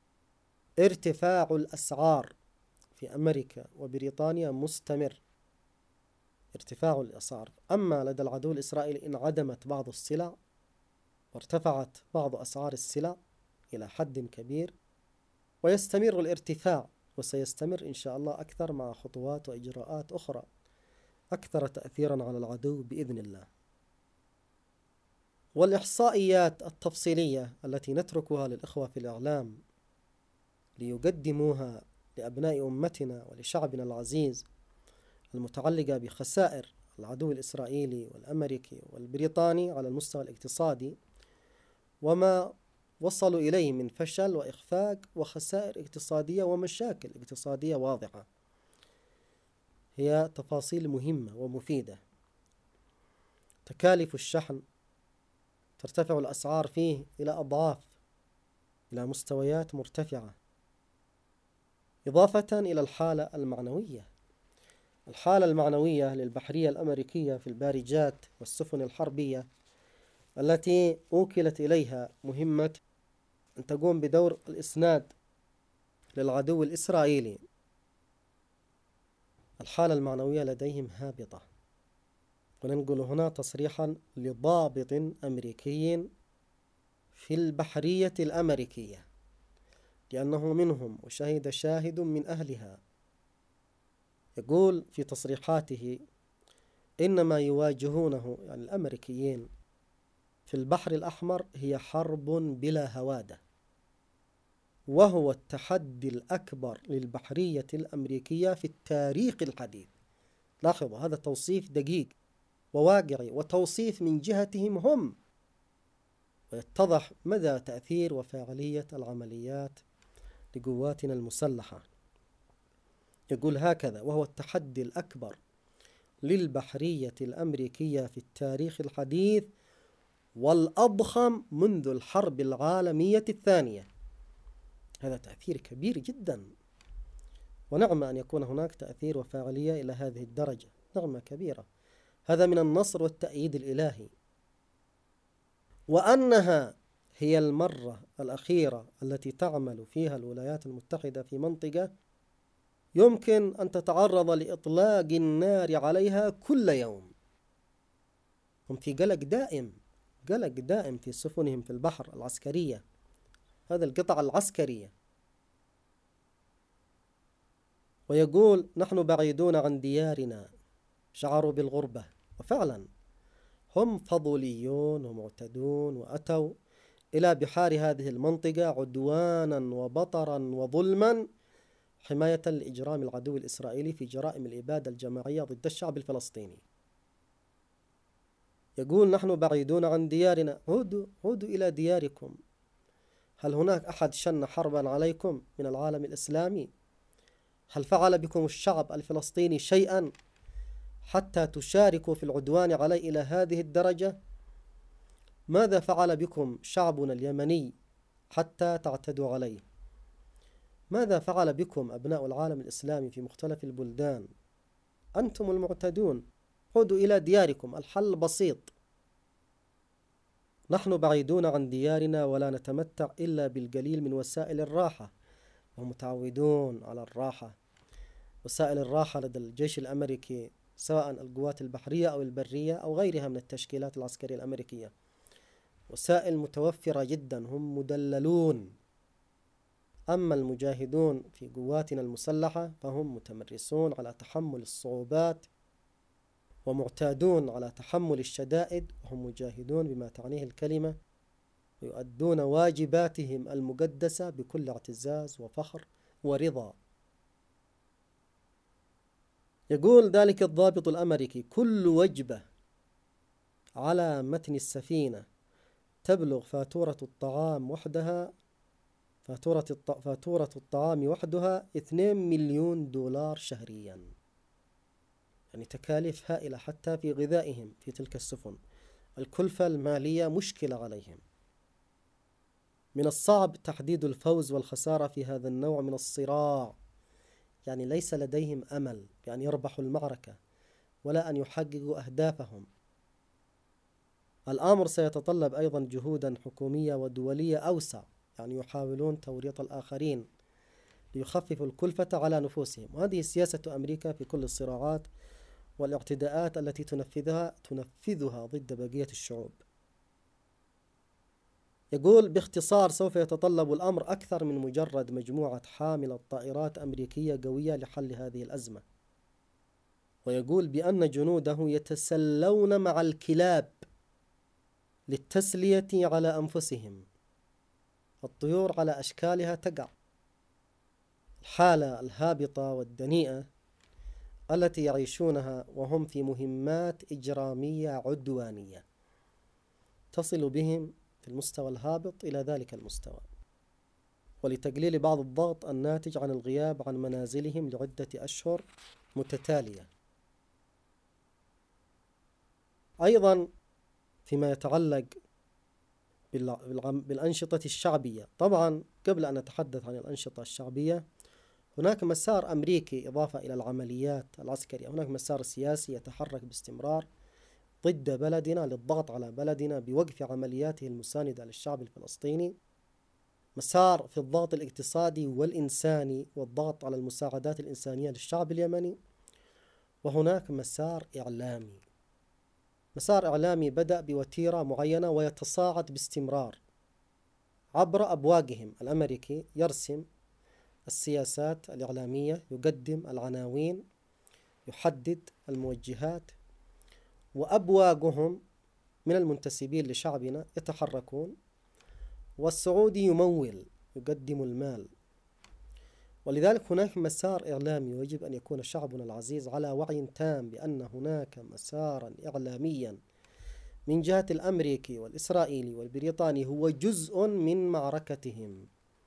ارتفاع الأسعار في أمريكا وبريطانيا مستمر، ارتفاع الأسعار. أما لدى العدو الإسرائيلي انعدمت بعض السلع وارتفعت بعض أسعار السلع إلى حد كبير، ويستمر الارتفاع وسيستمر إن شاء الله أكثر مع خطوات وإجراءات أخرى أكثر تأثيرا على العدو بإذن الله. والإحصائيات التفصيلية التي نتركها للإخوة في الإعلام ليقدموها لأبناء أمتنا ولشعبنا العزيز المتعلقة بخسائر العدو الإسرائيلي والأمريكي والبريطاني على المستوى الاقتصادي، وما وصلوا إليه من فشل وإخفاق وخسائر اقتصادية ومشاكل اقتصادية واضحة، هي تفاصيل مهمة ومفيدة تكاليف الشحن ترتفع الأسعار فيه إلى أضعاف، إلى مستويات مرتفعة، إضافة إلى الحالة المعنوية. الحالة المعنوية للبحرية الأمريكية في البارجات والسفن الحربية التي أوكلت إليها مهمة أن تقوم بدور الإسناد للعدو الإسرائيلي، الحالة المعنوية لديهم هابطة. وننقل هنا تصريحا لضابط أمريكي في البحرية الأمريكية، لأنه منهم وشهد شاهد من أهلها، يقول في تصريحاته: إنما يواجهونه يعني الأمريكيين في البحر الأحمر هي حرب بلا هوادة، وهو التحدي الأكبر للبحرية الأمريكية في التاريخ الحديث. لاحظوا، هذا توصيف دقيق وواقعي وتوصيف من جهتهم هم، ويتضح مدى تأثير وفاعلية العمليات لقواتنا المسلحة. يقول هكذا: وهو التحدي الأكبر للبحرية الأمريكية في التاريخ الحديث والأضخم منذ الحرب العالمية الثانية. هذا تأثير كبير جدا، ونعم أن يكون هناك تأثير وفاعلية إلى هذه الدرجة، نعمة كبيرة. هذا من النصر والتأييد الإلهي، وأنها هي المرة الأخيرة التي تعمل فيها الولايات المتحدة في منطقة يمكن أن تتعرض لإطلاق النار عليها كل يوم. هم في قلق دائم، قلق دائم في سفنهم في البحر العسكرية، هذا القطع العسكرية. ويقول: نحن بعيدون عن ديارنا، شعروا بالغربة. وفعلا هم فضوليون ومعتدون، وأتوا إلى بحار هذه المنطقة عدوانا وبطرا وظلما، حماية لإجرام العدو الإسرائيلي في جرائم الإبادة الجماعية ضد الشعب الفلسطيني. يقول: نحن بعيدون عن ديارنا، عودوا عودوا إلى دياركم. هل هناك أحد شن حربا عليكم من العالم الإسلامي؟ هل فعل بكم الشعب الفلسطيني شيئا حتى تشاركوا في العدوان عليه إلى هذه الدرجة؟ ماذا فعل بكم شعبنا اليمني حتى تعتدوا عليه؟ ماذا فعل بكم أبناء العالم الإسلامي في مختلف البلدان؟ أنتم المعتدون، عودوا إلى دياركم. الحل بسيط: نحن بعيدون عن ديارنا ولا نتمتع إلا بالقليل من وسائل الراحة، وهم متعودون على الراحة. وسائل الراحة لدى الجيش الأمريكي، سواء القوات البحرية أو البرية أو غيرها من التشكيلات العسكرية الأمريكية، وسائل متوفرة جدا، هم مدللون. أما المجاهدون في قواتنا المسلحة فهم متمرسون على تحمل الصعوبات ومعتادون على تحمل الشدائد، وهم مجاهدون بما تعنيه الكلمة، ويؤدون واجباتهم المقدسة بكل اعتزاز وفخر ورضا. يقول ذلك الضابط الأمريكي: كل وجبة على متن السفينة تبلغ فاتورة الطعام وحدها فاتورة, الط... فاتورة الطعام وحدها اثنين مليون دولار شهريا، يعني تكاليف هائلة حتى في غذائهم في تلك السفن. الكلفة المالية مشكلة عليهم. من الصعب تحديد الفوز والخسارة في هذا النوع من الصراع، يعني ليس لديهم أمل بأن يربحوا المعركة ولا أن يحققوا أهدافهم. الأمر سيتطلب أيضا جهودا حكومية ودولية أوسع، يعني يحاولون توريط الآخرين ليخففوا الكلفة على نفوسهم. وهذه سياسة أمريكا في كل الصراعات والاعتداءات التي تنفذها تنفذها ضد بقية الشعوب. يقول باختصار: سوف يتطلب الأمر أكثر من مجرد مجموعة حاملة طائرات أمريكية قوية لحل هذه الأزمة. ويقول بأن جنوده يتسلون مع الكلاب للتسلية على أنفسهم. الطيور على أشكالها تقع. الحالة الهابطة والدنيئة التي يعيشونها وهم في مهمات إجرامية عدوانية تصل بهم في المستوى الهابط إلى ذلك المستوى، ولتقليل بعض الضغط الناتج عن الغياب عن منازلهم لعدة أشهر متتالية. أيضا فيما يتعلق بالأنشطة الشعبية. طبعا قبل أن نتحدث عن الأنشطة الشعبية، هناك مسار أمريكي إضافة إلى العمليات العسكرية، هناك مسار سياسي يتحرك باستمرار ضد بلدنا للضغط على بلدنا بوقف عملياته المساندة للشعب الفلسطيني، مسار في الضغط الاقتصادي والإنساني والضغط على المساعدات الإنسانية للشعب اليمني، وهناك مسار إعلامي. مسار إعلامي بدأ بوتيرة معينة ويتصاعد باستمرار عبر أبواقهم. الأمريكي يرسم السياسات الإعلامية، يقدم العناوين، يحدد الموجهات، وأبواقهم من المنتسبين لشعبنا يتحركون، والسعودي يمول، يقدم المال. ولذلك هناك مسار إعلامي، ويجب أن يكون شعبنا العزيز على وعي تام بأن هناك مسارا إعلاميا من جهة الأمريكي والإسرائيلي والبريطاني هو جزء من معركتهم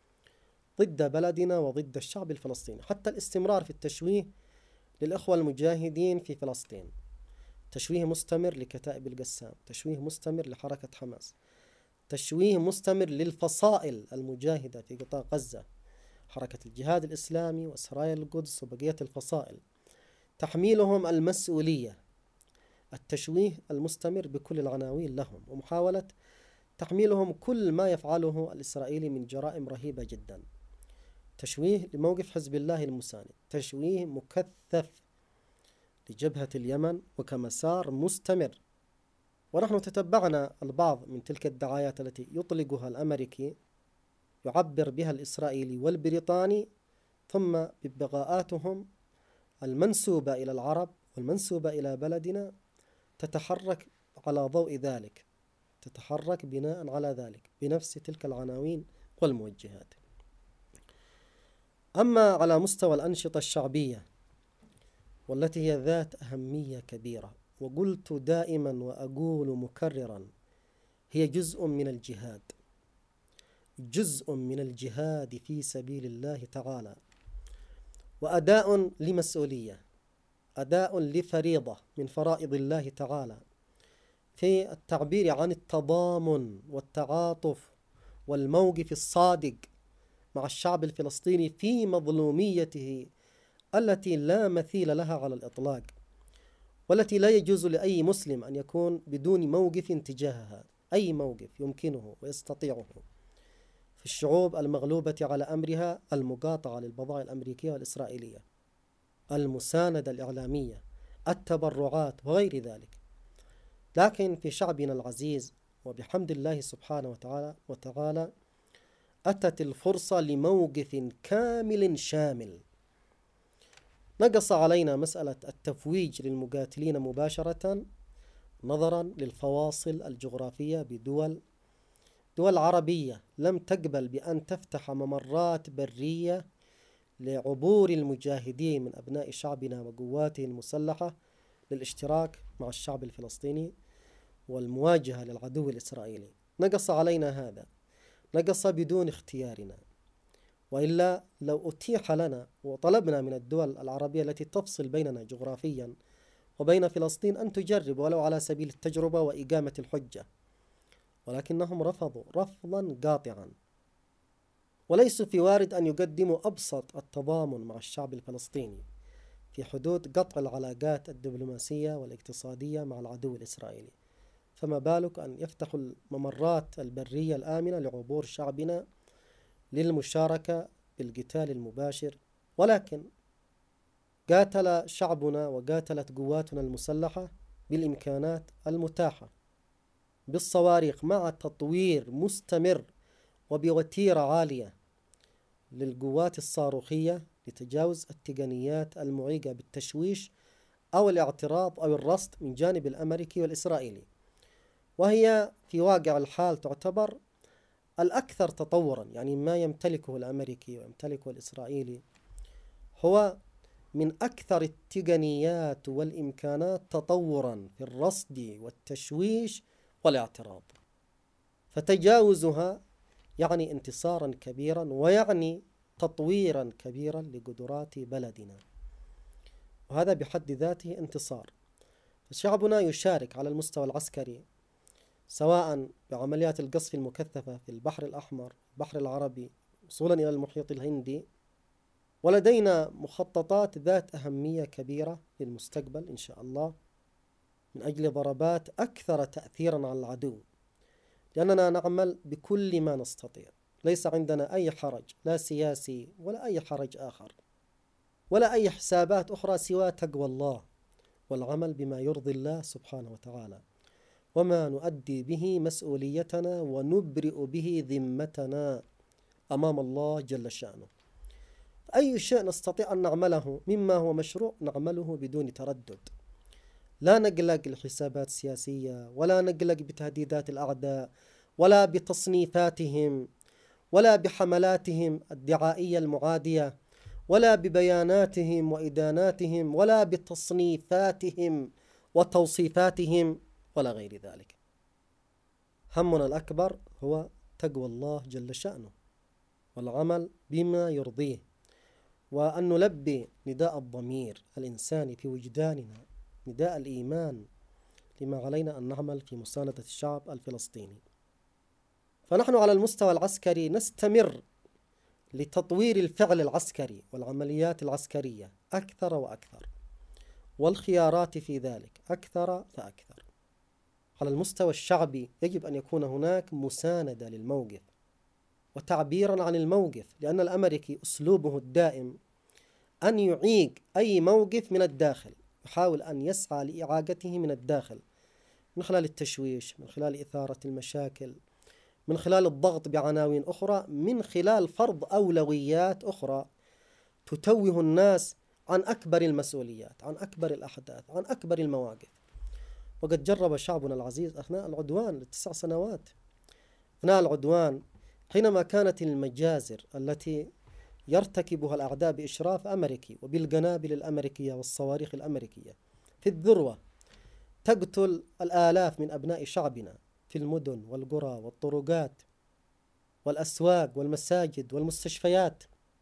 ضد بلدنا وضد الشعب الفلسطيني، حتى الاستمرار في التشويه للإخوة المجاهدين في فلسطين، تشويه مستمر لكتائب القسام، تشويه مستمر لحركة حماس، تشويه مستمر للفصائل المجاهدة في قطاع غزة، حركة الجهاد الإسلامي وسرايا القدس وبقية الفصائل، تحميلهم المسؤولية، التشويه المستمر بكل العناوين لهم، ومحاولة تحميلهم كل ما يفعله الإسرائيلي من جرائم رهيبة جدا، تشويه لموقف حزب الله المساند، تشويه مكثف لجبهة اليمن وكمسار مستمر. ونحن تتبعنا البعض من تلك الدعايات التي يطلقها الأمريكي يعبر بها الإسرائيلي والبريطاني، ثم ببغاءاتهم المنسوبة إلى العرب والمنسوبة إلى بلدنا تتحرك على ضوء ذلك، تتحرك بناء على ذلك بنفس تلك العناوين والموجهات. أما على مستوى الأنشطة الشعبية والتي هي ذات أهمية كبيرة، وقلت دائما وأقول مكررا، هي جزء من الجهاد، جزء من الجهاد في سبيل الله تعالى، وأداء لمسؤولية، أداء لفريضة من فرائض الله تعالى في التعبير عن التضامن والتعاطف والموقف الصادق مع الشعب الفلسطيني في مظلوميته التي لا مثيل لها على الإطلاق، والتي لا يجوز لأي مسلم أن يكون بدون موقف تجاهها، أي موقف يمكنه ويستطيعه في الشعوب المغلوبة على أمرها، المقاطعة للبضائع الأمريكية والإسرائيلية، المساندة الإعلامية، التبرعات وغير ذلك. لكن في شعبنا العزيز وبحمد الله سبحانه وتعالى وتعالى أتت الفرصة لموقف كامل شامل. نقص علينا مسألة التفويج للمقاتلين مباشرة نظرا للفواصل الجغرافية بدول دول عربية لم تقبل بأن تفتح ممرات برية لعبور المجاهدين من أبناء شعبنا وقواته المسلحة للاشتراك مع الشعب الفلسطيني والمواجهة للعدو الإسرائيلي. نقص علينا هذا، نقص بدون اختيارنا، وإلا لو أتيح لنا وطلبنا من الدول العربية التي تفصل بيننا جغرافيا وبين فلسطين أن تجرب ولو على سبيل التجربة وإقامة الحجة، ولكنهم رفضوا رفضا قاطعا، وليس في وارد أن يقدموا أبسط التضامن مع الشعب الفلسطيني في حدود قطع العلاقات الدبلوماسية والاقتصادية مع العدو الإسرائيلي، فما بالك أن يفتحوا الممرات البرية الآمنة لعبور شعبنا للمشاركة بالقتال المباشر. ولكن قاتل شعبنا وقاتلت قواتنا المسلحة بالإمكانات المتاحة، بالصواريخ مع تطوير مستمر وبوتيرة عالية للقوات الصاروخية لتجاوز التقنيات المعيقة بالتشويش أو الاعتراض أو الرصد من جانب الأمريكي والإسرائيلي، وهي في واقع الحال تعتبر الأكثر تطورا. يعني ما يمتلكه الأمريكي ويمتلكه الإسرائيلي هو من أكثر التقنيات والإمكانات تطورا في الرصد والتشويش والاعتراض، فتجاوزها يعني انتصارا كبيرا ويعني تطويرا كبيرا لقدرات بلدنا، وهذا بحد ذاته انتصار. فشعبنا يشارك على المستوى العسكري سواء بعمليات القصف المكثفة في البحر الأحمر، البحر العربي، وصولا إلى المحيط الهندي. ولدينا مخططات ذات أهمية كبيرة للمستقبل إن شاء الله من أجل ضربات أكثر تأثيرا على العدو، لأننا نعمل بكل ما نستطيع، ليس عندنا أي حرج لا سياسي ولا أي حرج آخر ولا أي حسابات أخرى سوى تقوى الله والعمل بما يرضي الله سبحانه وتعالى، وما نؤدي به مسؤوليتنا ونبرئ به ذمتنا أمام الله جل شأنه. أي شيء نستطيع أن نعمله مما هو مشروع نعمله بدون تردد، لا نقلق لحسابات سياسية، ولا نقلق بتهديدات الأعداء، ولا بتصنيفاتهم، ولا بحملاتهم الدعائية المعادية، ولا ببياناتهم وإداناتهم، ولا بتصنيفاتهم وتوصيفاتهم، ولا غير ذلك. همنا الأكبر هو تقوى الله جل شأنه والعمل بما يرضيه، وأن نلبي نداء الضمير الإنساني في وجداننا، نداء الإيمان لما علينا أن نعمل في مساندة الشعب الفلسطيني. فنحن على المستوى العسكري نستمر لتطوير الفعل العسكري والعمليات العسكرية أكثر وأكثر، والخيارات في ذلك أكثر فأكثر. على المستوى الشعبي يجب أن يكون هناك مساندة للموقف وتعبيرا عن الموقف، لأن الأمريكي أسلوبه الدائم أن يعيق أي موقف من الداخل، يحاول أن يسعى لإعاقته من الداخل من خلال التشويش، من خلال إثارة المشاكل، من خلال الضغط بعناوين أخرى، من خلال فرض أولويات أخرى تتوه الناس عن أكبر المسؤوليات، عن أكبر الأحداث، عن أكبر المواقف. وقد جرب شعبنا العزيز أثناء العدوان لتسع سنوات، أثناء العدوان حينما كانت المجازر التي يرتكبها الأعداء بإشراف أمريكي وبالقنابل الأمريكية والصواريخ الأمريكية في الذروة تقتل الآلاف من أبناء شعبنا في المدن والقرى والطرقات والأسواق والمساجد والمستشفيات،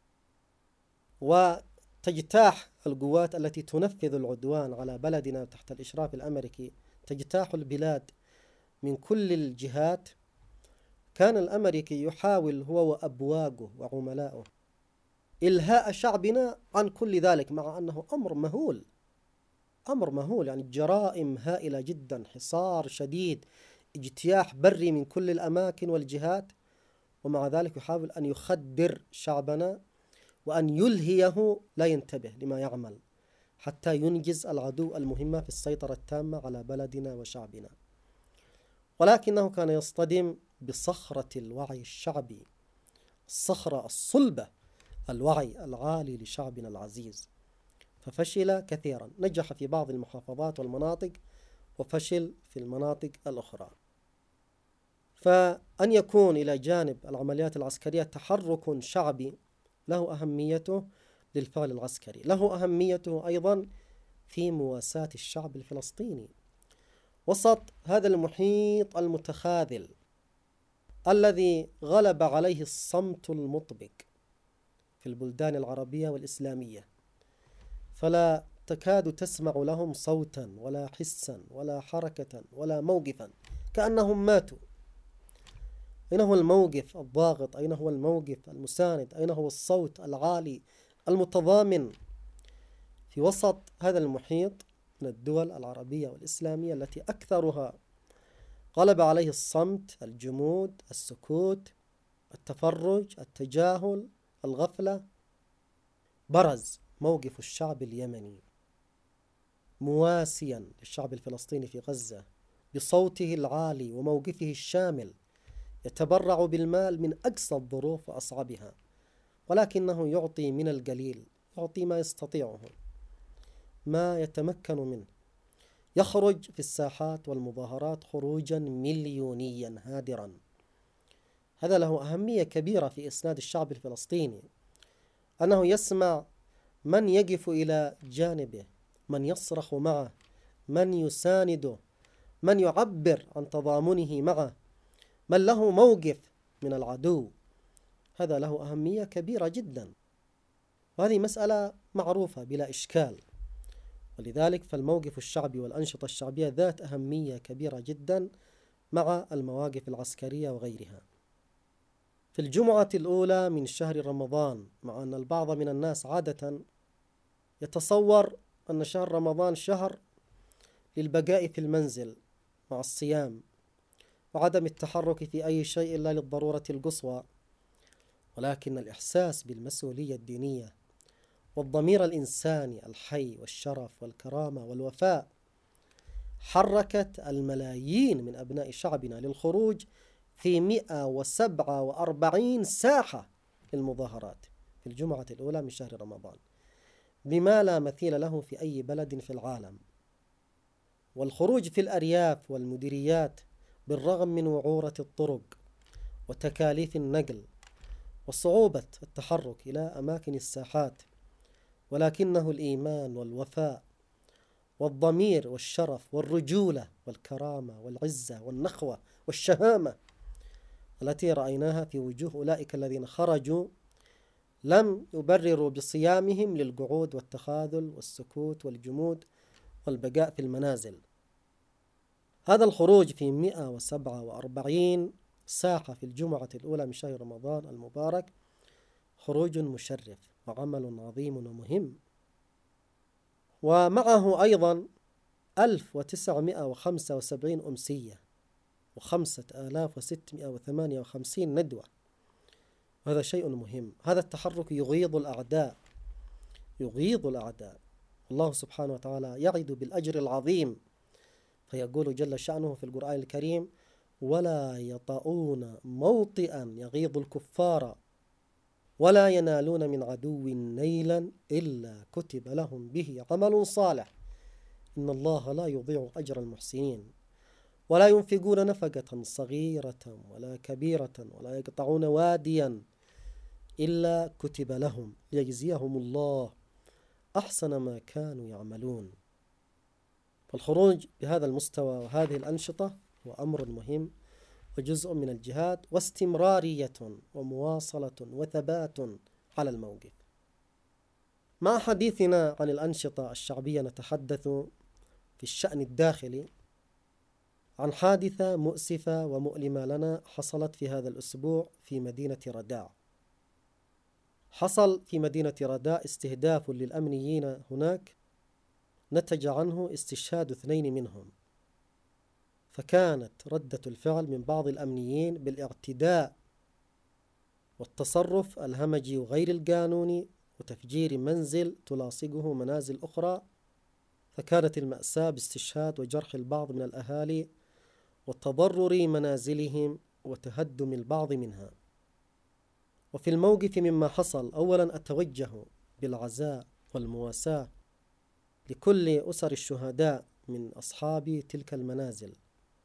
وتجتاح القوات التي تنفذ العدوان على بلدنا تحت الإشراف الأمريكي، تجتاح البلاد من كل الجهات، كان الأمريكي يحاول هو وأبواقه وعملاؤه إلهاء شعبنا عن كل ذلك، مع أنه أمر مهول، أمر مهول، يعني جرائم هائلة جدا، حصار شديد، اجتياح بري من كل الأماكن والجهات، ومع ذلك يحاول أن يخدر شعبنا وأن يلهيه لا ينتبه لما يعمل حتى ينجز العدو المهمة في السيطرة التامة على بلدنا وشعبنا. ولكنه كان يصطدم بصخرة الوعي الشعبي، الصخرة الصلبة، الوعي العالي لشعبنا العزيز، ففشل كثيرا، نجح في بعض المحافظات والمناطق وفشل في المناطق الأخرى. فأن يكون إلى جانب العمليات العسكرية تحرك شعبي له أهميته للفعل العسكري، له أهميته أيضا في مواساة الشعب الفلسطيني وسط هذا المحيط المتخاذل الذي غلب عليه الصمت المطبق في البلدان العربية والإسلامية، فلا تكاد تسمع لهم صوتا ولا حسا ولا حركة ولا موقفا، كأنهم ماتوا. أين هو الموقف الضاغط؟ أين هو الموقف المساند؟ أين هو الصوت العالي المتضامن في وسط هذا المحيط من الدول العربية والإسلامية التي أكثرها غلب عليه الصمت، الجمود، السكوت، التفرج، التجاهل، الغفلة؟ برز موقف الشعب اليمني مواسيا للشعب الفلسطيني في غزة بصوته العالي وموقفه الشامل، يتبرع بالمال من أقصى الظروف وأصعبها، ولكنه يعطي من القليل، يعطي ما يستطيعه، ما يتمكن منه، يخرج في الساحات والمظاهرات خروجا مليونيا هادرا. هذا له أهمية كبيرة في إسناد الشعب الفلسطيني، أنه يسمع من يقف إلى جانبه، من يصرخ معه، من يسانده، من يعبر عن تضامنه معه، من له موقف من العدو. هذا له أهمية كبيرة جدا، وهذه مسألة معروفة بلا إشكال. ولذلك فالموقف الشعبي والأنشطة الشعبية ذات أهمية كبيرة جدا مع المواقف العسكرية وغيرها. في الجمعة الأولى من شهر رمضان، مع أن البعض من الناس عادة يتصور أن شهر رمضان شهر للبقاء في المنزل مع الصيام وعدم التحرك في أي شيء إلا للضرورة القصوى، ولكن الإحساس بالمسؤولية الدينية والضمير الإنساني الحي والشرف والكرامة والوفاء حركت الملايين من أبناء شعبنا للخروج في مئة وسبعة وأربعين ساحة للمظاهرات في الجمعة الأولى من شهر رمضان بما لا مثيل له في أي بلد في العالم. والخروج في الأرياف والمديريات بالرغم من وعورة الطرق وتكاليف النقل وصعوبة التحرك إلى أماكن الساحات، ولكنه الإيمان والوفاء والضمير والشرف والرجولة والكرامة والعزة والنخوة والشهامة التي رأيناها في وجوه أولئك الذين خرجوا لم يبرروا بصيامهم للقعود والتخاذل والسكوت والجمود والبقاء في المنازل. هذا الخروج في مئة وسبعة وأربعين ساحة في الجمعة الأولى من شهر رمضان المبارك خروج مشرف وعمل عظيم ومهم، ومعه أيضا ألف وتسعمائة وخمسة وسبعين أمسية وخمسة آلاف وستمائة وثمانية وخمسين ندوة. هذا شيء مهم. هذا التحرك يغيظ الأعداء يغيظ الأعداء الله سبحانه وتعالى يعد بالأجر العظيم، فيقول جل شأنه في القرآن الكريم: ولا يطؤون موطئا يغيظ الكفار ولا ينالون من عدو نيلا إلا كتب لهم به عمل صالح إن الله لا يضيع أجر المحسنين. ولا ينفقون نفقة صغيرة ولا كبيرة ولا يقطعون واديا إلا كتب لهم ليجزيهم الله أحسن ما كانوا يعملون. فالخروج بهذا المستوى وهذه الأنشطة هو أمر مهم وجزء من الجهاد واستمرارية ومواصلة وثبات على الموقف. مع حديثنا عن الأنشطة الشعبية نتحدث في الشأن الداخلي عن حادثة مؤسفة ومؤلمة لنا حصلت في هذا الأسبوع في مدينة رداع. حصل في مدينة رداع استهداف للأمنيين هناك نتج عنه استشهاد اثنين منهم، فكانت ردة الفعل من بعض الأمنيين بالاعتداء والتصرف الهمجي وغير القانوني وتفجير منزل تلاصقه منازل أخرى، فكانت المأساة باستشهاد وجرح البعض من الأهالي وتضرر منازلهم وتهدم البعض منها. وفي الموقف مما حصل أولا أتوجه بالعزاء والمواساة لكل أسر الشهداء من أصحاب تلك المنازل.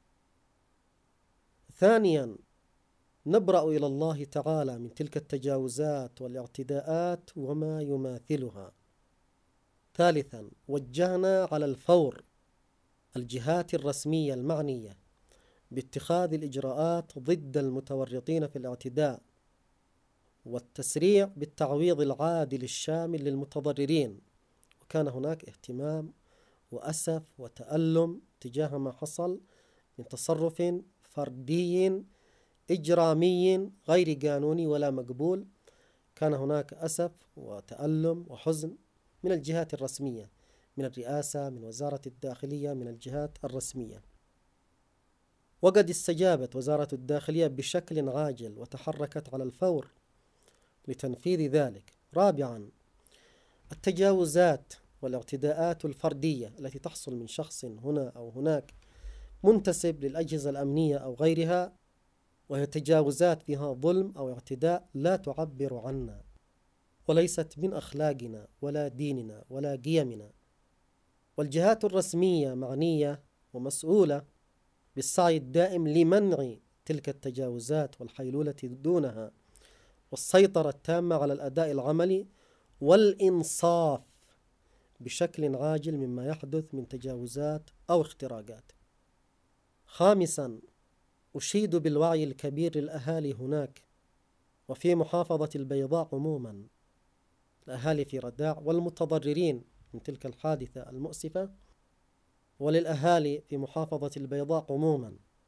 ثانيا نبرأ إلى الله تعالى من تلك التجاوزات والاعتداءات وما يماثلها. ثالثا وجهنا على الفور الجهات الرسمية المعنية باتخاذ الإجراءات ضد المتورطين في الاعتداء والتسريع بالتعويض العادل الشامل للمتضررين. وكان هناك اهتمام وأسف وتألم تجاه ما حصل من تصرف فردي إجرامي غير قانوني ولا مقبول. كان هناك أسف وتألم وحزن من الجهات الرسمية، من الرئاسة، من وزارة الداخلية، من الجهات الرسمية. وقد استجابت وزارة الداخلية بشكل عاجل وتحركت على الفور لتنفيذ ذلك. رابعا التجاوزات والاعتداءات الفردية التي تحصل من شخص هنا أو هناك منتسب للأجهزة الأمنية أو غيرها، وهي تجاوزات فيها ظلم أو اعتداء لا تعبر عنا وليست من أخلاقنا ولا ديننا ولا قيمنا. والجهات الرسمية معنية ومسؤولة بالسعي الدائم لمنع تلك التجاوزات والحيلولة دونها والسيطرة التامة على الأداء العملي والإنصاف بشكل عاجل مما يحدث من تجاوزات أو اختراقات. خامسا أشيد بالوعي الكبير للأهالي هناك وفي محافظة البيضاء عموما، الأهالي في رداع والمتضررين من تلك الحادثة المؤسفة، وللأهالي في محافظة البيضاء عموما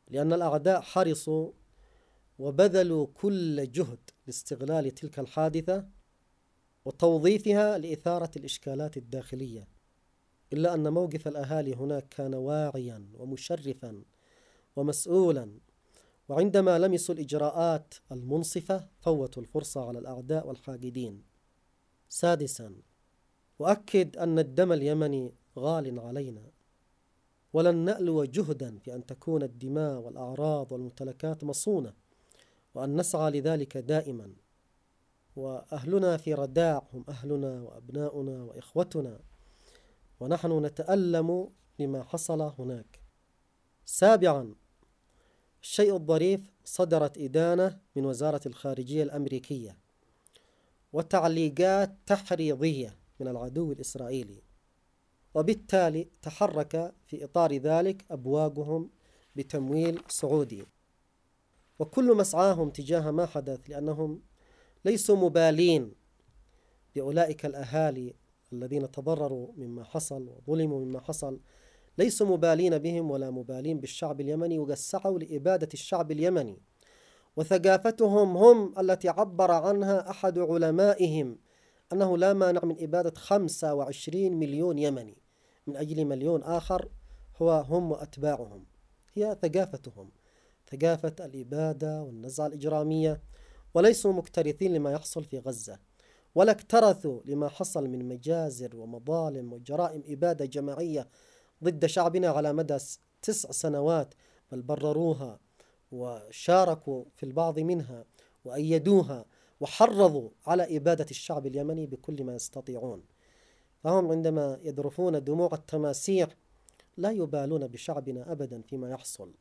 لأن الأعداء حرصوا وبذلوا كل جهد لاستغلال تلك الحادثة وتوظيفها لإثارة الإشكالات الداخلية، إلا أن موقف الأهالي هناك كان واعيا ومشرفا ومسؤولا، وعندما لمسوا الإجراءات المنصفة فوتوا الفرصة على الأعداء والحاقدين. سادسا، وأكد أن الدم اليمني غال علينا، ولن نألو جهدا في أن تكون الدماء والأعراض والممتلكات مصونة، وأن نسعى لذلك دائما. وأهلنا في رداع هم أهلنا وأبناؤنا وإخوتنا، ونحن نتألم لما حصل هناك. سابعا، الشيء الظريف، صدرت إدانة من وزارة الخارجية الأمريكية وتعليقات تحريضية من العدو الإسرائيلي، وبالتالي تحرك في إطار ذلك أبواقهم بتمويل سعودي، وكل مسعاهم تجاه ما حدث لأنهم ليسوا مبالين بأولئك الأهالي الذين تضرروا مما حصل وظلموا مما حصل، ليسوا مبالين بهم ولا مبالين بالشعب اليمني، وقد سعوا لإبادة الشعب اليمني. وثقافتهم هم التي عبر عنها أحد علمائهم أنه لا مانع من إبادة خمسة وعشرين مليون يمني من أجل مليون آخر هو هم وأتباعهم. هي ثقافتهم، ثقافة الإبادة والنزعة الإجرامية، وليسوا مكترثين لما يحصل في غزة، ولا اكترثوا لما حصل من مجازر ومظالم وجرائم إبادة جماعية ضد شعبنا على مدى تسع سنوات، بل برروها وشاركوا في البعض منها وأيدوها وحرضوا على إبادة الشعب اليمني بكل ما يستطيعون. فهم عندما يذرفون دموع التماسيح لا يبالون بشعبنا أبدا فيما يحصل.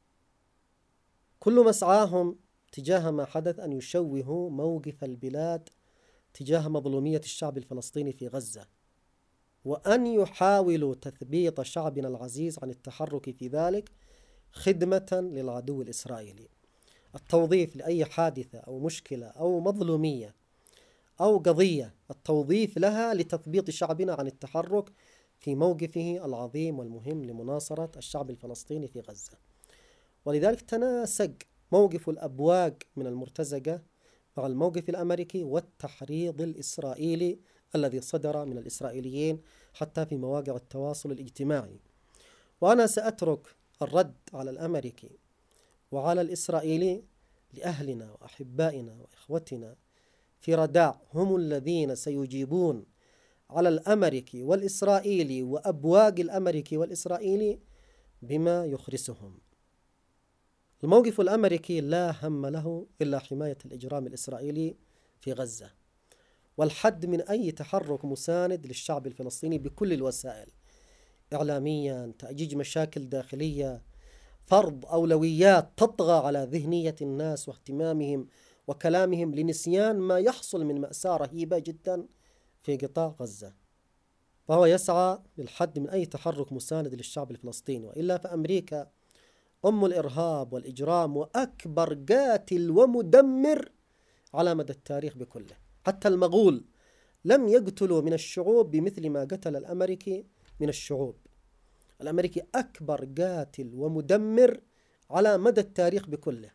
كل مسعاهم تجاه ما حدث أن يشوهوا موقف البلاد تجاه مظلومية الشعب الفلسطيني في غزة، وأن يحاولوا تثبيط شعبنا العزيز عن التحرك في ذلك خدمة للعدو الإسرائيلي. التوظيف لأي حادثة أو مشكلة أو مظلومية أو قضية، التوظيف لها لتثبيط شعبنا عن التحرك في موقفه العظيم والمهم لمناصرة الشعب الفلسطيني في غزة. ولذلك تناسق موقف الأبواق من المرتزقة مع الموقف الأمريكي والتحريض الإسرائيلي الذي صدر من الإسرائيليين حتى في مواقع التواصل الاجتماعي. وأنا سأترك الرد على الأمريكي وعلى الإسرائيلي لأهلنا وأحبائنا وإخوتنا في رداع، هم الذين سيجيبون على الأمريكي والإسرائيلي وأبواق الأمريكي والإسرائيلي بما يخرسهم. الموقف الأمريكي لا هم له إلا حماية الإجرام الإسرائيلي في غزة والحد من أي تحرك مساند للشعب الفلسطيني بكل الوسائل، إعلاميا، تأجيج مشاكل داخلية، فرض أولويات تطغى على ذهنية الناس واهتمامهم وكلامهم لنسيان ما يحصل من مأساة رهيبة جدا في قطاع غزة. فهو يسعى للحد من أي تحرك مساند للشعب الفلسطيني، وإلا فأمريكا أم الإرهاب والإجرام وأكبر قاتل ومدمر على مدى التاريخ بكله. حتى المغول لم يقتلوا من الشعوب بمثل ما قتل الأمريكي من الشعوب. الأمريكي أكبر قاتل ومدمر على مدى التاريخ بكله.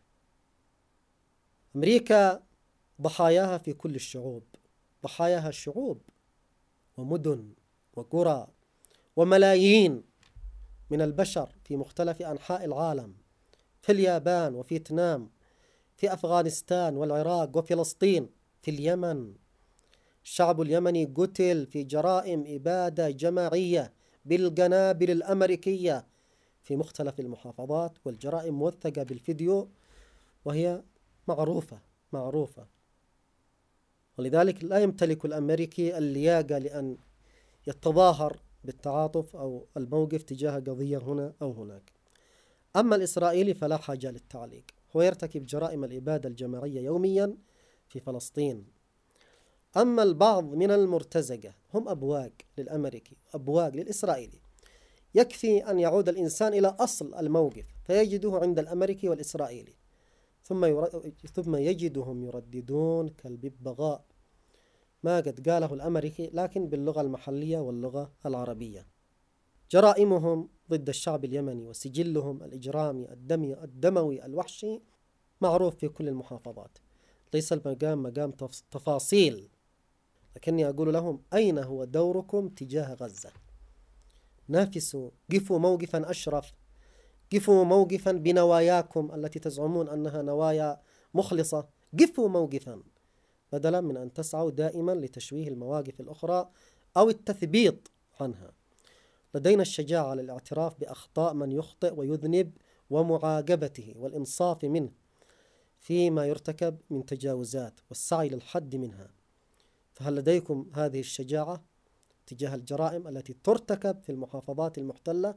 أمريكا ضحاياها في كل الشعوب، ضحاياها شعوب ومدن وقرى وملايين من البشر في مختلف أنحاء العالم، في اليابان وفيتنام، في أفغانستان والعراق وفلسطين، في اليمن. الشعب اليمني قتل في جرائم إبادة جماعية بالقنابل الأمريكية في مختلف المحافظات، والجرائم موثقة بالفيديو وهي معروفة معروفة. ولذلك لا يمتلك الأمريكي اللياقة لأن يتظاهر بالتعاطف أو الموقف تجاه قضية هنا أو هناك. أما الإسرائيلي فلا حاجة للتعليق، هو يرتكب جرائم الإبادة الجماعية يوميا في فلسطين. أما البعض من المرتزقة هم أبواق للأمريكي، أبواق للإسرائيلي. يكفي أن يعود الإنسان إلى أصل الموقف فيجده عند الأمريكي والإسرائيلي، ثم ير... ثم يجدهم يرددون كالببغاء ما قد قاله الأمريكي لكن باللغة المحلية واللغة العربية. جرائمهم ضد الشعب اليمني وسجلهم الإجرامي الدمي الدموي الوحشي معروف في كل المحافظات. ليس المقام مقام تفاصيل، لكني أقول لهم: أين هو دوركم تجاه غزة؟ نافسوا، قفوا موقفا أشرف، قفوا موقفا بنواياكم التي تزعمون أنها نوايا مخلصة، قفوا موقفا، بدلا من أن تسعوا دائما لتشويه المواقف الأخرى أو التثبيط عنها. لدينا الشجاعة على الاعتراف بأخطاء من يخطئ ويذنب ومعاقبته والإنصاف منه فيما يرتكب من تجاوزات والسعي للحد منها. فهل لديكم هذه الشجاعة تجاه الجرائم التي ترتكب في المحافظات المحتلة؟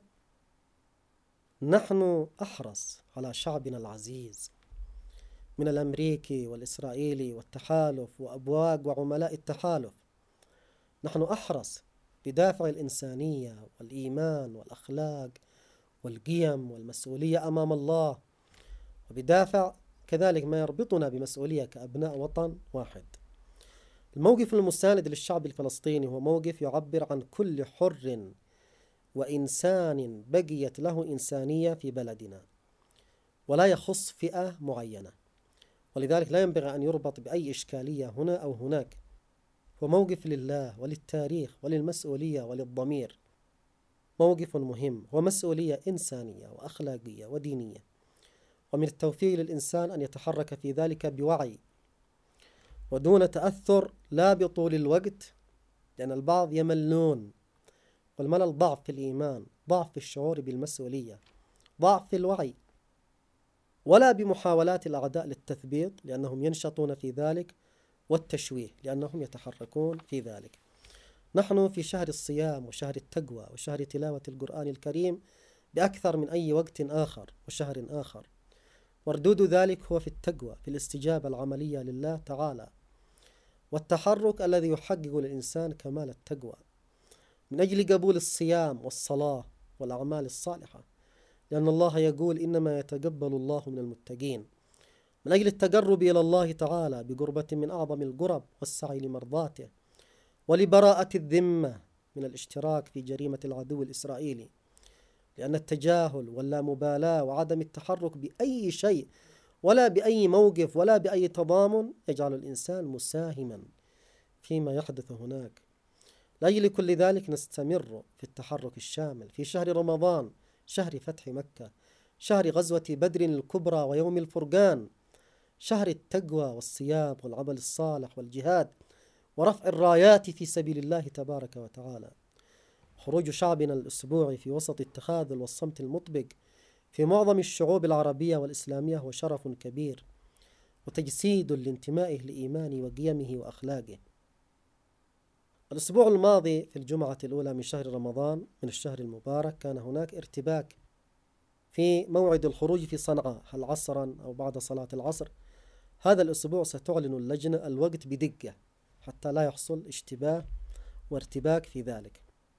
نحن أحرص على شعبنا العزيز من الأمريكي والإسرائيلي والتحالف وأبواق وعملاء التحالف. نحن أحرص بدافع الإنسانية والإيمان والأخلاق والقيم والمسؤولية أمام الله، وبدافع كذلك ما يربطنا بمسؤولية كأبناء وطن واحد. الموقف المساند للشعب الفلسطيني هو موقف يعبر عن كل حر وإنسان بقيت له إنسانية في بلدنا، ولا يخص فئة معينة، ولذلك لا ينبغي أن يربط بأي إشكالية هنا أو هناك. هو موقف لله وللتاريخ وللمسؤولية وللضمير، موقف مهم ومسؤولية إنسانية وأخلاقية ودينية، ومن التوفيق للإنسان أن يتحرك في ذلك بوعي ودون تأثر لا بطول الوقت، لأن البعض يملون، والملل ضعف في الإيمان، ضعف في الشعور بالمسؤولية، ضعف في الوعي، ولا بمحاولات الأعداء للتثبيط لأنهم ينشطون في ذلك، والتشويه لأنهم يتحركون في ذلك. نحن في شهر الصيام وشهر التقوى وشهر تلاوة القرآن الكريم بأكثر من أي وقت آخر وشهر آخر، وردود ذلك هو في التقوى، في الاستجابة العملية لله تعالى، والتحرك الذي يحقق للإنسان كمال التقوى من أجل قبول الصيام والصلاة والأعمال الصالحة، لأن الله يقول: إنما يتقبل الله من المتقين. من أجل التقرب إلى الله تعالى بقربة من أعظم القرب والسعي لمرضاته، ولبراءة الذمة من الاشتراك في جريمة العدو الإسرائيلي، لأن التجاهل واللامبالاة وعدم التحرك بأي شيء ولا بأي موقف ولا بأي تضامن يجعل الإنسان مساهما فيما يحدث هناك. لأجل كل ذلك نستمر في التحرك الشامل في شهر رمضان، شهر فتح مكة، شهر غزوة بدر الكبرى ويوم الفرقان، شهر التقوى والصيام والعمل الصالح والجهاد ورفع الرايات في سبيل الله تبارك وتعالى. خروج شعبنا الأسبوعي في وسط التخاذل والصمت المطبق في معظم الشعوب العربية والإسلامية هو شرف كبير وتجسيد لانتمائه لإيمانه وقيمه وأخلاقه. الأسبوع الماضي في الجمعة الأولى من شهر رمضان من الشهر المبارك كان هناك ارتباك في موعد الخروج في صنعاء، هل عصرا أو بعد صلاة العصر. هذا الأسبوع ستعلن اللجنة الوقت بدقة حتى لا يحصل اشتباه وارتباك في ذلك.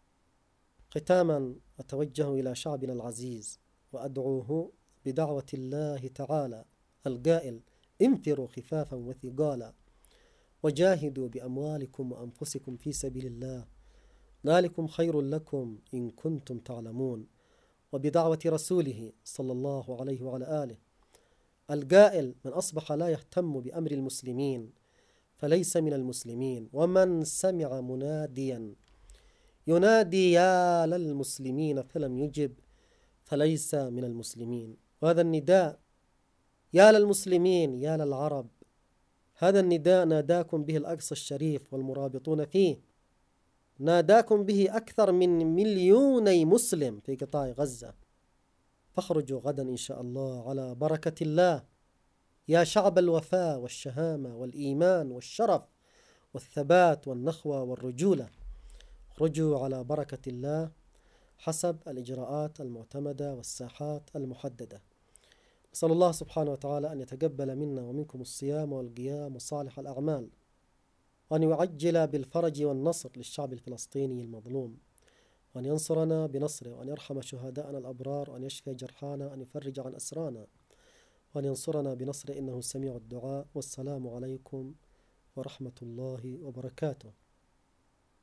ختاما أتوجه إلى شعبنا العزيز وأدعوه بدعوة الله تعالى القائل: انفروا خفافا وثقالا وجاهدوا بأموالكم وأنفسكم في سبيل الله، ذلكم خير لكم إن كنتم تعلمون. وبدعوة رسوله صلى الله عليه وعلى آله القائل: من أصبح لا يهتم بأمر المسلمين فليس من المسلمين، ومن سمع مناديا ينادي يا للمسلمين فلم يجب فليس من المسلمين. وهذا النداء يا للمسلمين يا للعرب، هذا النداء ناداكم به الأقصى الشريف والمرابطون فيه، ناداكم به أكثر من مليوني مسلم في قطاع غزة. فاخرجوا غدا إن شاء الله على بركة الله يا شعب الوفاء والشهامة والإيمان والشرف والثبات والنخوة والرجولة. اخرجوا على بركة الله حسب الإجراءات المعتمدة والساحات المحددة. نسأل الله سبحانه وتعالى أن يتقبل منا ومنكم الصيام والقيام وصالح الأعمال، وأن يعجل بالفرج والنصر للشعب الفلسطيني المظلوم، وأن ينصرنا بنصره، وأن يرحم شهداءنا الأبرار، وأن يشفي جرحانا، وأن يفرج عن أسرانا، وأن ينصرنا بنصره إنه سميع الدعاء. والسلام عليكم ورحمة الله وبركاته.